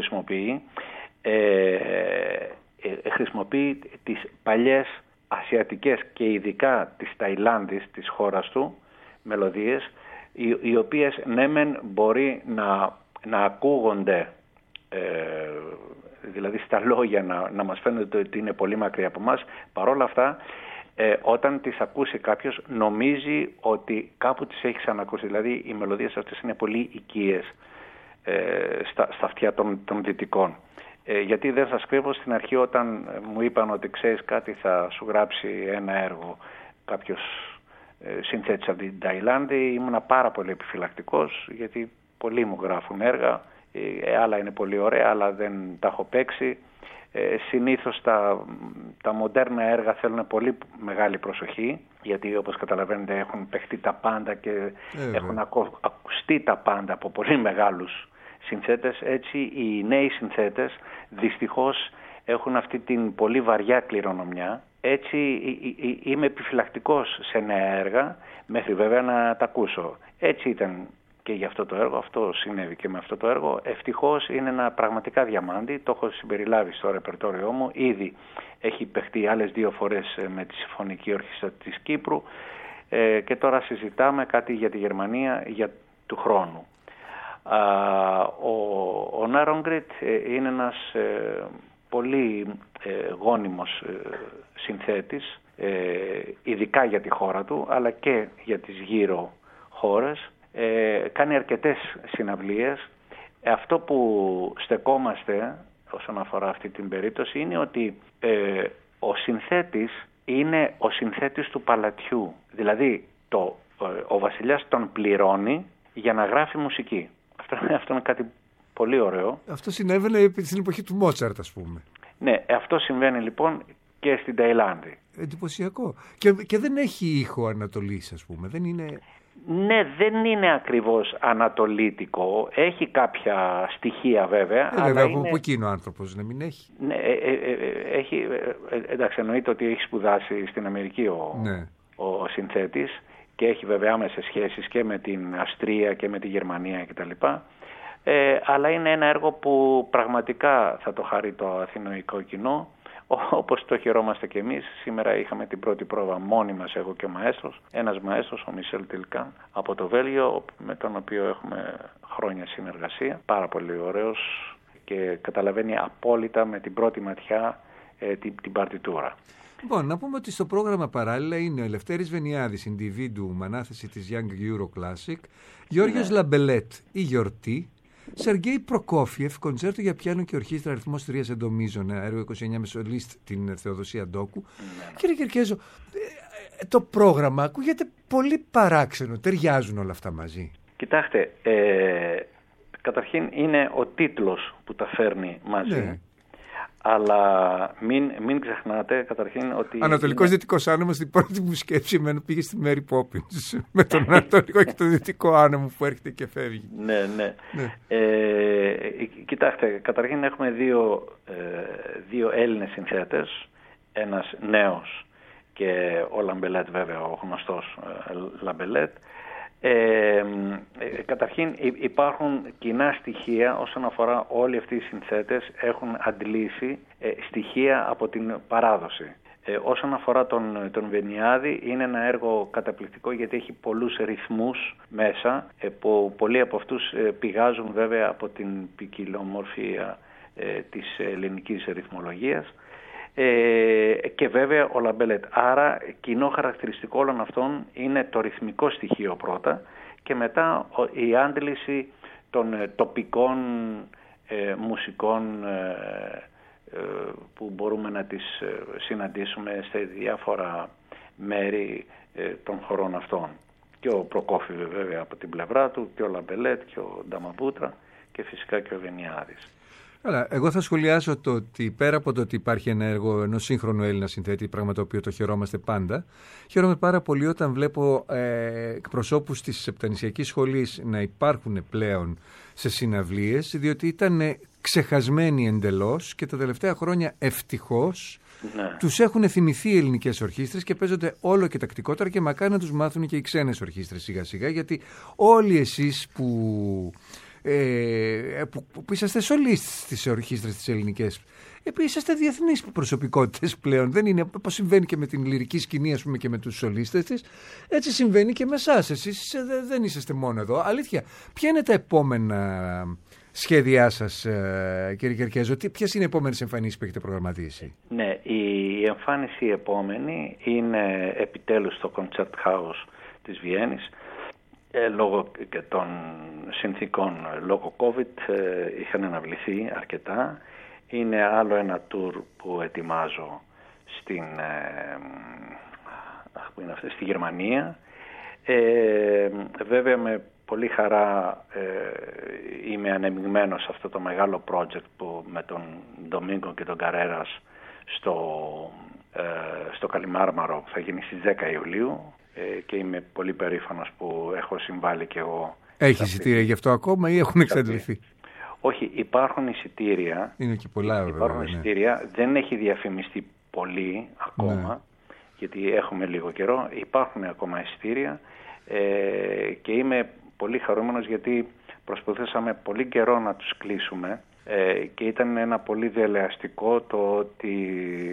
S7: χρησιμοποιεί τις παλιές ασιατικές και ειδικά της Ταϊλάνδης, της χώρας του, μελωδίες, οι οποίες ναι μεν μπορεί να ακούγονται, δηλαδή στα λόγια να μας φαίνεται ότι είναι πολύ μακριά από μας, παρόλα αυτά όταν τις ακούσει κάποιος νομίζει ότι κάπου τις έχει ξανακούσει. Δηλαδή οι μελωδίες αυτές είναι πολύ οικίες στα αυτιά των δυτικών. Γιατί δεν σας κρύβω, στην αρχή όταν μου είπαν ότι ξέρεις κάτι, θα σου γράψει ένα έργο κάποιος συνθέτης από την Ταϊλάνδη, ήμουνα πάρα πολύ επιφυλακτικός, γιατί πολλοί μου γράφουν έργα, άλλα είναι πολύ ωραία, αλλά δεν τα έχω παίξει. Συνήθως τα μοντέρνα έργα θέλουν πολύ μεγάλη προσοχή, γιατί όπως καταλαβαίνετε έχουν παιχτεί τα πάντα και έχουν ακουστεί τα πάντα από πολύ μεγάλους συνθέτες. Έτσι οι νέοι συνθέτες δυστυχώς έχουν αυτή την πολύ βαριά κληρονομιά. Έτσι είμαι επιφυλακτικός σε νέα έργα, μέχρι βέβαια να τα ακούσω. Έτσι ήταν και για αυτό το έργο, αυτό συνέβη και με αυτό το έργο. Ευτυχώς είναι ένα πραγματικά διαμάντι, το έχω συμπεριλάβει στο ρεπερτόριό μου. Ήδη έχει παιχτεί άλλες 2 φορές με τη Συμφωνική Ορχήστρα της Κύπρου, και τώρα συζητάμε κάτι για τη Γερμανία για του χρόνου. Ο Νάρογκριτ είναι ένας πολύ γόνιμος συνθέτης, ειδικά για τη χώρα του, αλλά και για τις γύρω χώρες. Κάνει αρκετές συναυλίες. Αυτό που στεκόμαστε όσον αφορά αυτή την περίπτωση είναι ότι ο συνθέτης είναι ο συνθέτης του παλατιού. Δηλαδή ο βασιλιάς τον πληρώνει για να γράφει μουσική. Αυτό είναι κάτι πολύ ωραίο. Αυτό
S2: συνέβαινε στην εποχή του Μότσαρτ, ας πούμε.
S7: Ναι, αυτό συμβαίνει λοιπόν και στην Ταϊλάνδη.
S2: Εντυπωσιακό. Και δεν έχει ήχο Ανατολής, ας πούμε. Δεν είναι...
S7: Ναι, δεν είναι ακριβώς ανατολίτικο. Έχει κάποια στοιχεία βέβαια.
S2: Αλλά από εκεί είναι ο άνθρωπος, να μην έχει.
S7: Ναι, έχει, εντάξει, εννοείται ότι έχει σπουδάσει στην Αμερική ο συνθέτης και έχει βέβαια άμεσες σχέσεις και με την Αυστρία και με τη Γερμανία κτλ. Αλλά είναι ένα έργο που πραγματικά θα το χαρεί το αθηνοϊκό κοινό, όπως το χαιρόμαστε και εμείς. Σήμερα είχαμε την πρώτη πρόβα μόνοι μας, εγώ και ο μαέστρος, ένας μαέστρος, ο Μισελ Τιλκάν από το Βέλγιο, με τον οποίο έχουμε χρόνια συνεργασία. Πάρα πολύ ωραίος και καταλαβαίνει απόλυτα με την πρώτη ματιά την παρτιτούρα.
S2: Λοιπόν, να πούμε ότι στο πρόγραμμα παράλληλα είναι ο Ελευθέρης Βενιάδης, Individuum, ανάθεση της Young Euro Classic, Γιώργος Λαμπελέτ, η Γιορτή, Σεργέη Προκόφιεφ, κοντσέρτο για πιάνο και ορχήστρα αριθμός 3 Σεντομίζων, έργο 29 με σολίστ την Θεοδοσία Ντόκου. Κύριε Κερκέζο, το πρόγραμμα ακούγεται πολύ παράξενο. Ταιριάζουν όλα αυτά μαζί?
S7: Κοιτάξτε, καταρχήν είναι ο τίτλος που τα φέρνει μαζί.
S2: Ναι.
S7: Αλλά μην ξεχνάτε καταρχήν ότι...
S2: Ανατολικός Δυτικός Άνεμος, την πρώτη μου σκέψη εμένα πήγε στη Μέρι Πόπινς με τον Ανατολικό και τον Δυτικό Άνεμο που έρχεται και φεύγει.
S7: Ναι. Κοιτάξτε, καταρχήν έχουμε δύο Έλληνες συνθέτες, ένας νέος και ο Λαμπελέτ, βέβαια ο γνωστός Λαμπελέτ. Καταρχήν υπάρχουν κοινά στοιχεία όσον αφορά όλοι αυτοί οι συνθέτες, έχουν αντλήσει στοιχεία από την παράδοση. Όσον αφορά τον Βενιάδη, είναι ένα έργο καταπληκτικό γιατί έχει πολλούς ρυθμούς μέσα, που πολλοί από αυτούς πηγάζουν βέβαια από την ποικιλομορφία της ελληνικής ρυθμολογίας. Και βέβαια ο Λαμπελέτ. Άρα κοινό χαρακτηριστικό όλων αυτών είναι το ρυθμικό στοιχείο πρώτα και μετά η άντληση των τοπικών μουσικών που μπορούμε να τις συναντήσουμε σε διάφορα μέρη των χωρών αυτών. Και ο Προκόφιου βέβαια από την πλευρά του, και ο Λαμπελέτ και ο Νταμαμπούτρα και φυσικά και ο Βενιάδης.
S2: Καλά, εγώ θα σχολιάσω το ότι πέρα από το ότι υπάρχει ένα έργο ενός σύγχρονου Έλληνα συνθέτη, πράγμα το οποίο το χαιρόμαστε πάντα, χαίρομαι πάρα πολύ όταν βλέπω εκπροσώπους της Επτανησιακής Σχολής να υπάρχουν πλέον σε συναυλίες, διότι ήταν ξεχασμένοι εντελώς και τα τελευταία χρόνια ευτυχώς τους έχουν θυμηθεί οι ελληνικές ορχήστρες και παίζονται όλο και τακτικότερα και μακάρι να τους μάθουν και οι ξένες ορχήστρες σιγά σιγά, γιατί όλοι εσείς που είσαστε σολίστες στις ορχήστρες τις ελληνικές, είσαστε διεθνείς προσωπικότητες πλέον. Δεν είναι όπως συμβαίνει και με την λυρική σκηνή, ας πούμε, και με τους σολίστες της, έτσι συμβαίνει και με εσάς. Εσείς δεν είσαστε μόνο εδώ. Αλήθεια, ποια είναι τα επόμενα σχέδιά σας, κύριε Κερκέζο? Ποιες είναι οι επόμενες εμφανίσεις που έχετε προγραμματίσει?
S7: Ναι, η εμφάνιση επόμενη είναι επιτέλους στο Concert House της Βιέννης. Λόγω και των συνθήκων, λόγω COVID, είχαν αναβληθεί αρκετά. Είναι άλλο ένα tour που ετοιμάζω στη Γερμανία. Βέβαια με πολύ χαρά είμαι ανεμειγμένος σε αυτό το μεγάλο project που με τον Ντομίνγκο και τον Καρέρας στο Καλιμάρμαρο θα γίνει στις 10 Ιουλίου. Και είμαι πολύ περήφανος που έχω συμβάλει και εγώ.
S2: Έχει εισιτήρια γι' αυτό ακόμα ή έχουν εξαντληθεί?
S7: Όχι, υπάρχουν εισιτήρια.
S2: Είναι και πολλά,
S7: υπάρχουν εισιτήρια. Ναι. Δεν έχει διαφημιστεί πολύ ακόμα, γιατί έχουμε λίγο καιρό. Υπάρχουν ακόμα εισιτήρια και είμαι πολύ χαρούμενος γιατί προσπαθήσαμε πολύ καιρό να τους κλείσουμε και ήταν ένα πολύ διαλεαστικό το ότι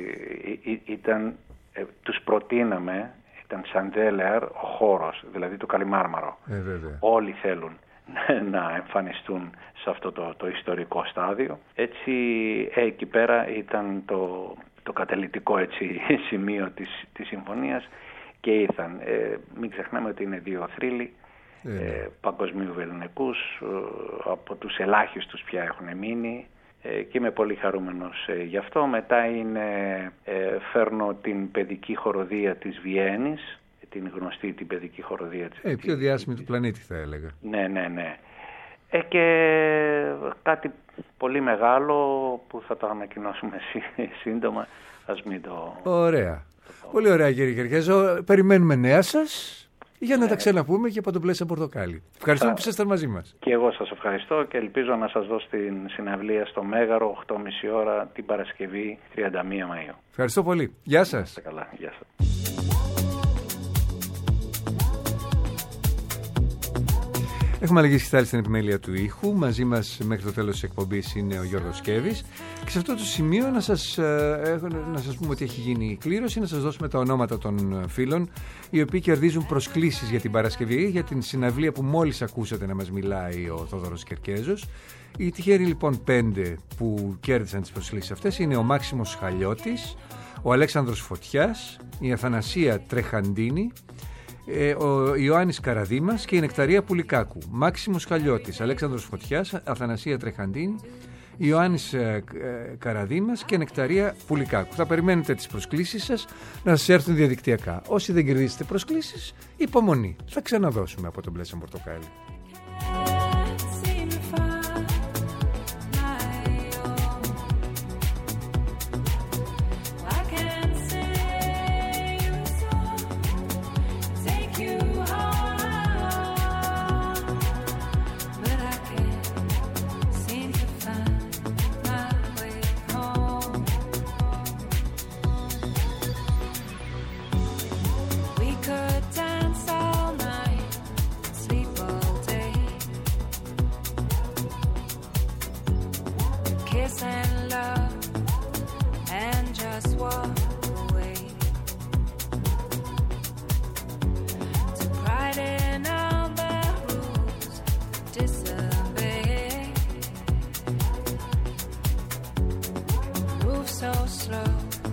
S7: τους προτείναμε. Ήταν σαν Δέλεαρ ο χώρος, δηλαδή το Καλιμάρμαρο. Όλοι θέλουν να εμφανιστούν σε αυτό το ιστορικό στάδιο. Έτσι εκεί πέρα ήταν το καταλυτικό σημείο της συμφωνίας και ήρθαν. Μην ξεχνάμε ότι είναι δύο θρύλοι παγκοσμίου βεληνικούς, από τους ελάχιστους πια έχουν μείνει. Και είμαι πολύ χαρούμενος γι' αυτό. Μετά φέρνω την παιδική χοροδία της Βιέννης, την γνωστή την παιδική χοροδία της Βιέννης.
S2: Πιο διάσημη του πλανήτη θα έλεγα.
S7: Ναι. Και κάτι πολύ μεγάλο που θα το ανακοινώσουμε σύντομα. Ας μην το...
S2: Ωραία. Πολύ ωραία, κύριε Κερκέζο. Περιμένουμε νέα σας για να τα ξαναπούμε και από το Πλέσσα Πορτοκάλι. Ευχαριστούμε που ήσασταν μαζί μας.
S7: Και εγώ σας ευχαριστώ και ελπίζω να σας δω στην συναυλία στο Μέγαρο 8.30 ώρα την Παρασκευή 31 Μαΐου.
S2: Ευχαριστώ πολύ. Γεια σας.
S7: Καλά. Γεια σας.
S2: Έχουμε αλλαγή σκητάλη στην επιμέλεια του ήχου. Μαζί μας μέχρι το τέλος της εκπομπής είναι ο Γιώργος Σκέβης. Και σε αυτό το σημείο να σας πούμε ότι έχει γίνει η κλήρωση, να σας δώσουμε τα ονόματα των φίλων, οι οποίοι κερδίζουν προσκλήσεις για την Παρασκευή, για την συναυλία που μόλις ακούσατε να μας μιλάει ο Θόδωρος Κερκέζος. Οι τυχεροί λοιπόν 5 που κέρδισαν τις προσκλήσεις αυτές είναι ο Μάξιμος Χαλιώτης, ο Αλέξανδρος Φωτιάς, η Αθανασία Τρεχαντίνη, ο Ιωάννης Καραδήμας και η Νεκταρία Πουλικάκου. Μάξιμος Χαλιώτης, Αλέξανδρος Φωτιάς, Αθανασία Τρεχαντίνη, Ιωάννης Καραδήμας και Νεκταρία Πουλικάκου. Θα περιμένετε τις προσκλήσεις σας να σας έρθουν διαδικτυακά. Όσοι δεν κερδίσετε προσκλήσεις, υπομονή. Θα ξαναδώσουμε από τον Πλέσσα Πορτοκάλι.
S6: and love and just walk away to pride in all the rules, disobey, move so slow,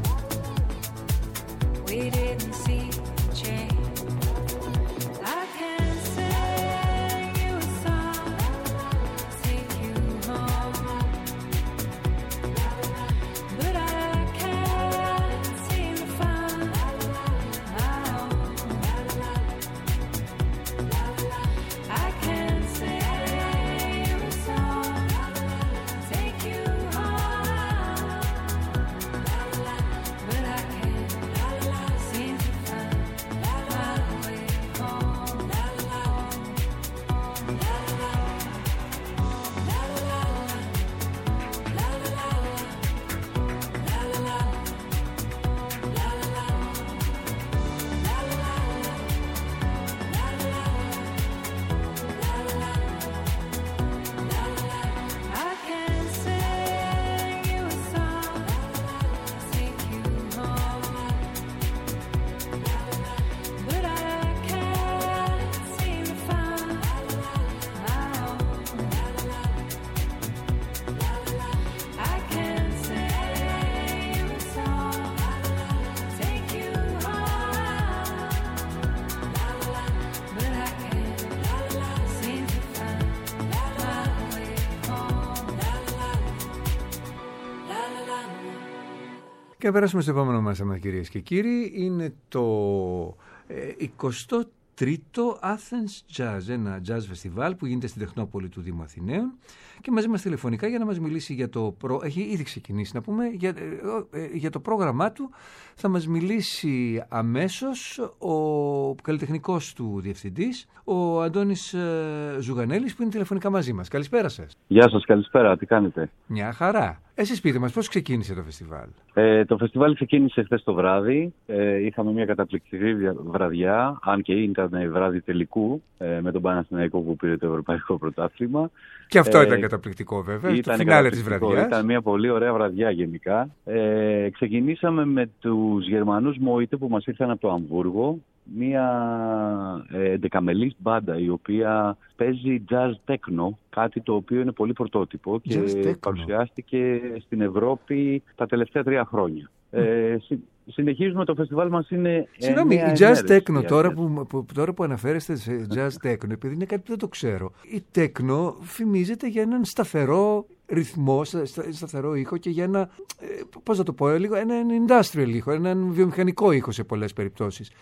S6: we didn't see change. I can sing you a song, take you home, but I can't seem to find my own. I can sing you a song, take you home, but I can't seem to find my way home. I can sing you a song, take you home, but I can't seem to find my own. I can sing you a song, take you home, but I can't seem to find my way home.
S2: Και να περάσουμε στο επόμενο μας θέμα, κυρίες και κύριοι. Είναι το 23ο Athens Jazz, ένα jazz φεστιβάλ που γίνεται στην Τεχνόπολη του Δήμου Αθηναίων, και μαζί μας τηλεφωνικά για να μας μιλήσει για το έχει ήδη ξεκινήσει, να πούμε, για το πρόγραμμά του. Θα μας μιλήσει αμέσως ο καλλιτεχνικός του διευθυντής, ο Αντώνης Ζουγανέλης, που είναι τηλεφωνικά μαζί μας. Καλησπέρα σας.
S8: Γεια σας, καλησπέρα. Τι κάνετε?
S2: Μια χαρά. Εσείς πείτε μας, πώς ξεκίνησε το φεστιβάλ?
S8: Το φεστιβάλ ξεκίνησε χθες το βράδυ. Είχαμε μια καταπληκτική βραδιά, αν και ήταν βράδυ τελικού, με τον Παναθηναϊκό που πήρε το Ευρωπαϊκό Πρωτάθλημα.
S2: Και αυτό ήταν καταπληκτικό, βέβαια, το φινάλε της βραδιάς.
S8: Ήταν μια πολύ ωραία βραδιά γενικά. Ξεκινήσαμε με τους Γερμανούς Μόιτε που μας ήρθαν από το Αμβούργο. Μια 11μελής μπάντα η οποία παίζει jazz techno, κάτι το οποίο είναι πολύ πρωτότυπο και παρουσιάστηκε στην Ευρώπη τα τελευταία 3 χρόνια. Συνεχίζουμε, το φεστιβάλ μας είναι...
S2: Συγγνώμη, η jazz techno, τώρα που αναφέρεστε σε jazz techno, επειδή είναι κάτι που δεν το ξέρω, η techno φημίζεται για έναν σταθερό ρυθμό, σταθερό ήχο και για ένα, πώς να το πω, έναν industrial ήχο, έναν βιομηχανικό ήχο σε πολλές περιπτώσεις.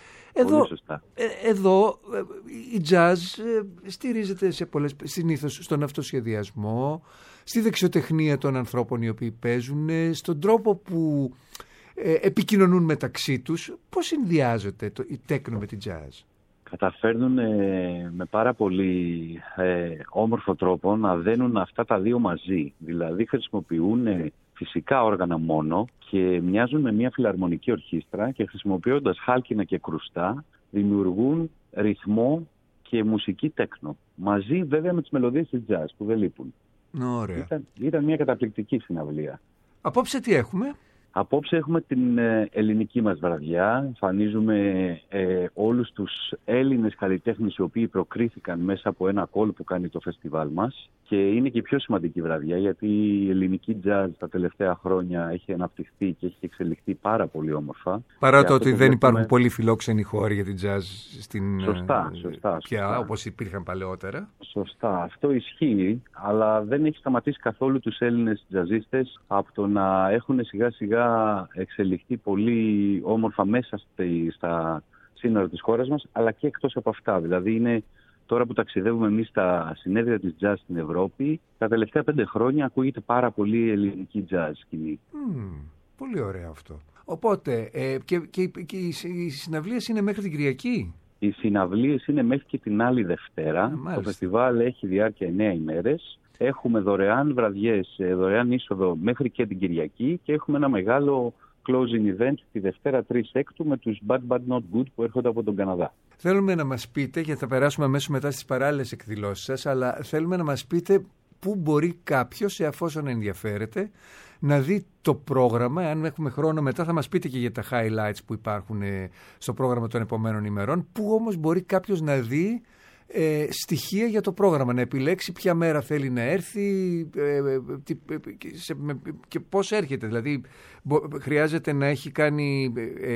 S2: Εδώ η jazz στηρίζεται συνήθως στον αυτοσχεδιασμό, στη δεξιοτεχνία των ανθρώπων οι οποίοι παίζουν, στον τρόπο που επικοινωνούν μεταξύ τους. Πώς συνδυάζεται η techno με τη jazz?
S8: Καταφέρνουν με πάρα πολύ όμορφο τρόπο να δένουν αυτά τα δύο μαζί. Δηλαδή χρησιμοποιούν φυσικά όργανα μόνο και μοιάζουν με μια φιλαρμονική ορχήστρα και χρησιμοποιώντας χάλκινα και κρουστά δημιουργούν ρυθμό και μουσική τέκνο. Μαζί βέβαια με τις μελωδίες της jazz που δεν λείπουν.
S2: Ωραία.
S8: Ήταν μια καταπληκτική συναυλία.
S2: Απόψε τι έχουμε?
S8: Απόψε έχουμε την ελληνική μας βραδιά. Εμφανίζουμε όλους τους Έλληνες καλλιτέχνες οι οποίοι προκρίθηκαν μέσα από ένα call που κάνει το φεστιβάλ μας. Και είναι και η πιο σημαντική βραδιά γιατί η ελληνική jazz τα τελευταία χρόνια έχει αναπτυχθεί και έχει εξελιχθεί πάρα πολύ όμορφα.
S2: Παρά το ότι δεν υπάρχουν πολύ φιλόξενοι χώροι για την jazz στην
S8: σωστά.
S2: όπως υπήρχαν παλαιότερα.
S8: Σωστά. Αυτό ισχύει, αλλά δεν έχει σταματήσει καθόλου τους Έλληνες τζαζίστες από το να έχουν σιγά σιγά εξελιχθεί πολύ όμορφα μέσα στα σύνορα της χώρας μας, αλλά και εκτός από αυτά. Δηλαδή είναι τώρα που ταξιδεύουμε εμείς στα συνέδρια της jazz στην Ευρώπη, τα τελευταία 5 χρόνια ακούγεται πάρα πολύ ελληνική jazz σκηνή.
S2: Πολύ ωραίο αυτό. Οπότε, και οι συναυλίες είναι μέχρι την Κυριακή?
S8: Οι συναυλίες είναι μέχρι και την άλλη Δευτέρα. Το φεστιβάλ έχει διάρκεια 9 ημέρες. Έχουμε δωρεάν βραδιές, δωρεάν είσοδο μέχρι και την Κυριακή και έχουμε ένα μεγάλο closing event τη Δευτέρα 3 Έκτου με τους Bad But Not Good που έρχονται από τον Καναδά.
S2: Θέλουμε να μας πείτε, γιατί θα περάσουμε αμέσως μετά στις παράλληλες εκδηλώσεις σας, αλλά θέλουμε να μας πείτε πού μπορεί κάποιος, εφόσον ενδιαφέρεται, να δει το πρόγραμμα. Αν έχουμε χρόνο μετά θα μας πείτε και για τα highlights που υπάρχουν στο πρόγραμμα των επόμενων ημερών. Πού όμως μπορεί κάποιος να δει στοιχεία για το πρόγραμμα, να επιλέξει ποια μέρα θέλει να έρθει και πώς έρχεται. Δηλαδή χρειάζεται να έχει κάνει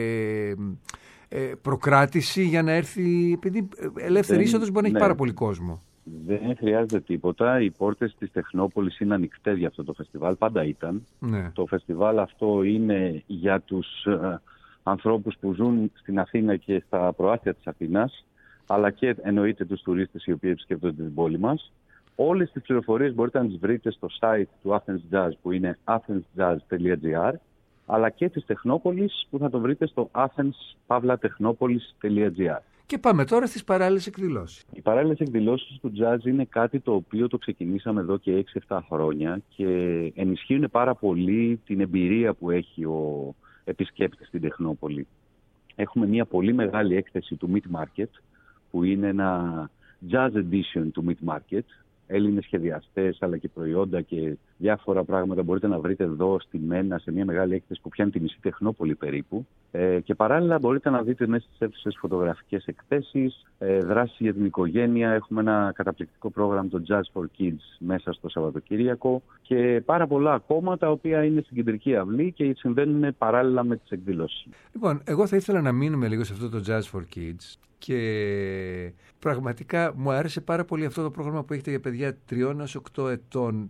S2: προκράτηση για να έρθει, επειδή ελεύθερη είσοδος μπορεί να έχει πάρα πολύ κόσμο.
S8: Δεν χρειάζεται τίποτα. Οι πόρτες της Τεχνόπολης είναι ανοιχτές για αυτό το φεστιβάλ. Πάντα ήταν.
S2: Ναι.
S8: Το φεστιβάλ αυτό είναι για τους ανθρώπους που ζουν στην Αθήνα και στα προάστια της Αθήνας, αλλά και εννοείται τους τουρίστες οι οποίοι επισκέπτονται την πόλη μας. Όλες τις πληροφορίες μπορείτε να τις βρείτε στο site του Athens Jazz, που είναι athensjazz.gr, αλλά και της Τεχνόπολης, που θα το βρείτε στο athens-technopolis.gr.
S2: Και πάμε τώρα στις παράλληλες εκδηλώσεις.
S8: Οι παράλληλες εκδηλώσεις του jazz είναι κάτι το οποίο το ξεκινήσαμε εδώ και 6-7 χρόνια και ενισχύουν πάρα πολύ την εμπειρία που έχει ο επισκέπτης στην Τεχνόπολη. Έχουμε μια πολύ μεγάλη έκθεση του Meat Market, που είναι ένα jazz edition του Meat Market. Έλληνες σχεδιαστές αλλά και προϊόντα και διάφορα πράγματα μπορείτε να βρείτε εδώ στη Μένα, σε μια μεγάλη έκθεση που πιάνει τη μισή Τεχνόπολη περίπου. Και παράλληλα μπορείτε να δείτε μέσα στις αίθουσες φωτογραφικές εκθέσεις, δράσεις για την οικογένεια. Έχουμε ένα καταπληκτικό πρόγραμμα, το Jazz for Kids, μέσα στο Σαββατοκύριακο και πάρα πολλά ακόμα τα οποία είναι στην κεντρική αυλή και συμβαίνουν παράλληλα με τις εκδηλώσεις.
S2: Λοιπόν, εγώ θα ήθελα να μείνουμε λίγο σε αυτό το Jazz for Kids. Και πραγματικά μου άρεσε πάρα πολύ αυτό το πρόγραμμα που έχετε για παιδιά 3-8 ετών,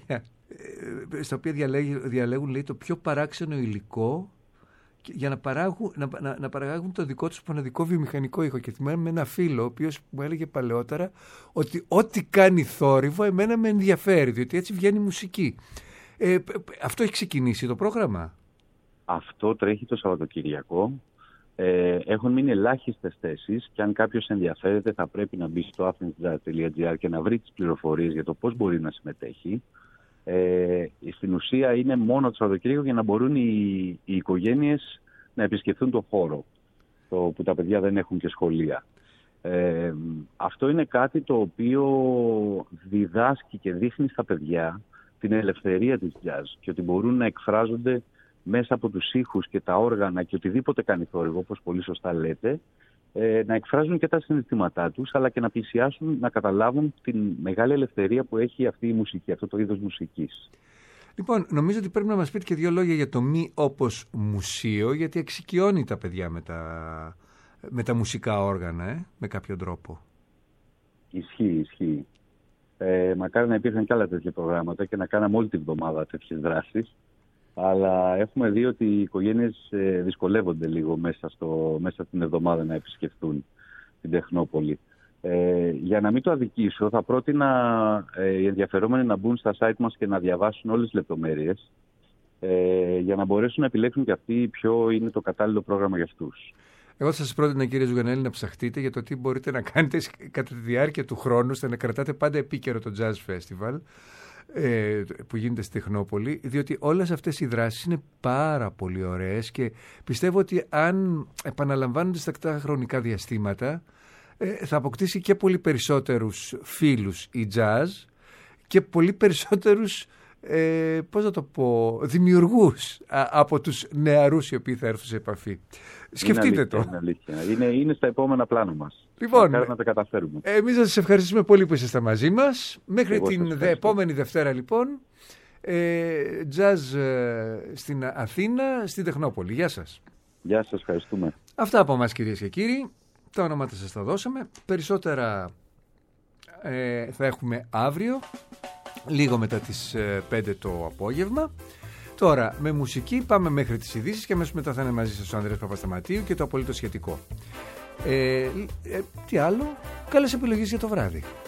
S2: στα οποία διαλέγουν, λέει, το πιο παράξενο υλικό για να παραγάγουν το δικό τους μοναδικό βιομηχανικό ήχο. Και θυμάμαι με ένα φίλο, ο οποίος μου έλεγε παλαιότερα ότι ό,τι κάνει θόρυβο εμένα με ενδιαφέρει, διότι έτσι βγαίνει μουσική. Αυτό έχει ξεκινήσει το πρόγραμμα?
S8: Αυτό τρέχει το Σαββατοκυριακό. Έχουν μείνει ελάχιστες θέσεις και αν κάποιος ενδιαφέρεται θα πρέπει να μπει στο athensjazz.gr και να βρει τις πληροφορίες για το πώς μπορεί να συμμετέχει. Στην ουσία είναι μόνο το Σαββατοκύριακο για να μπορούν οι οικογένειες να επισκεφθούν το χώρο, που τα παιδιά δεν έχουν και σχολεία. Αυτό είναι κάτι το οποίο διδάσκει και δείχνει στα παιδιά την ελευθερία της jazz και ότι μπορούν να εκφράζονται μέσα από τους ήχους και τα όργανα και οτιδήποτε κάνει θόρυβο, όπως πολύ σωστά λέτε, να εκφράζουν και τα συναισθήματά τους, αλλά και να πλησιάσουν, να καταλάβουν την μεγάλη ελευθερία που έχει αυτή η μουσική, αυτό το είδος μουσικής.
S2: Λοιπόν, νομίζω ότι πρέπει να μας πείτε και δύο λόγια για το Μη Όπως Μουσείο, γιατί εξοικειώνει τα παιδιά με τα μουσικά όργανα, με κάποιο τρόπο.
S8: Ισχύει. Μακάρι να υπήρχαν και άλλα τέτοια προγράμματα και να κάναμε όλη την εβδομάδα τέτοιες δράσεις. Αλλά έχουμε δει ότι οι οικογένειες δυσκολεύονται λίγο μέσα στην εβδομάδα να επισκεφτούν την Τεχνόπολη. Για να μην το αδικήσω, θα πρότεινα οι ενδιαφερόμενοι να μπουν στα site μας και να διαβάσουν όλες τις λεπτομέρειες για να μπορέσουν να επιλέξουν και αυτοί ποιο είναι το κατάλληλο πρόγραμμα για αυτούς. Εγώ
S2: θα σας πρότεινα, κύριε Ζουγανέλη, να ψαχτείτε για το τι μπορείτε να κάνετε κατά τη διάρκεια του χρόνου, ώστε να κρατάτε πάντα επίκαιρο το Jazz Festival που γίνεται στη Τεχνόπολη, διότι όλες αυτές οι δράσεις είναι πάρα πολύ ωραίες και πιστεύω ότι αν επαναλαμβάνονται στα τακτά χρονικά διαστήματα θα αποκτήσει και πολύ περισσότερους φίλους η jazz και πολύ περισσότερους δημιουργούς από τους νεαρούς οι οποίοι θα έρθουν σε επαφή. Σκεφτείτε το.
S8: Είναι στα επόμενα πλάνα μας.
S2: Λοιπόν,
S8: να τα καταφέρουμε.
S2: Εμείς θα σας ευχαριστούμε πολύ που είσαστε μαζί μας. Μέχρι την επόμενη Δευτέρα, λοιπόν, jazz στην Αθήνα, στην Τεχνόπολη. Γεια σας.
S8: Γεια σας, ευχαριστούμε.
S2: Αυτά από εμάς, κυρίες και κύριοι. Τα ονόματα σας τα δώσαμε. Περισσότερα θα έχουμε αύριο, λίγο μετά τις 5 το απόγευμα. Τώρα, με μουσική πάμε μέχρι τις ειδήσεις και αμέσως μετά θα είναι μαζί σας ο Ανδρέας Παπασταματίου και το απολύτως σχετικό. Τι άλλο, καλές επιλογές για το βράδυ.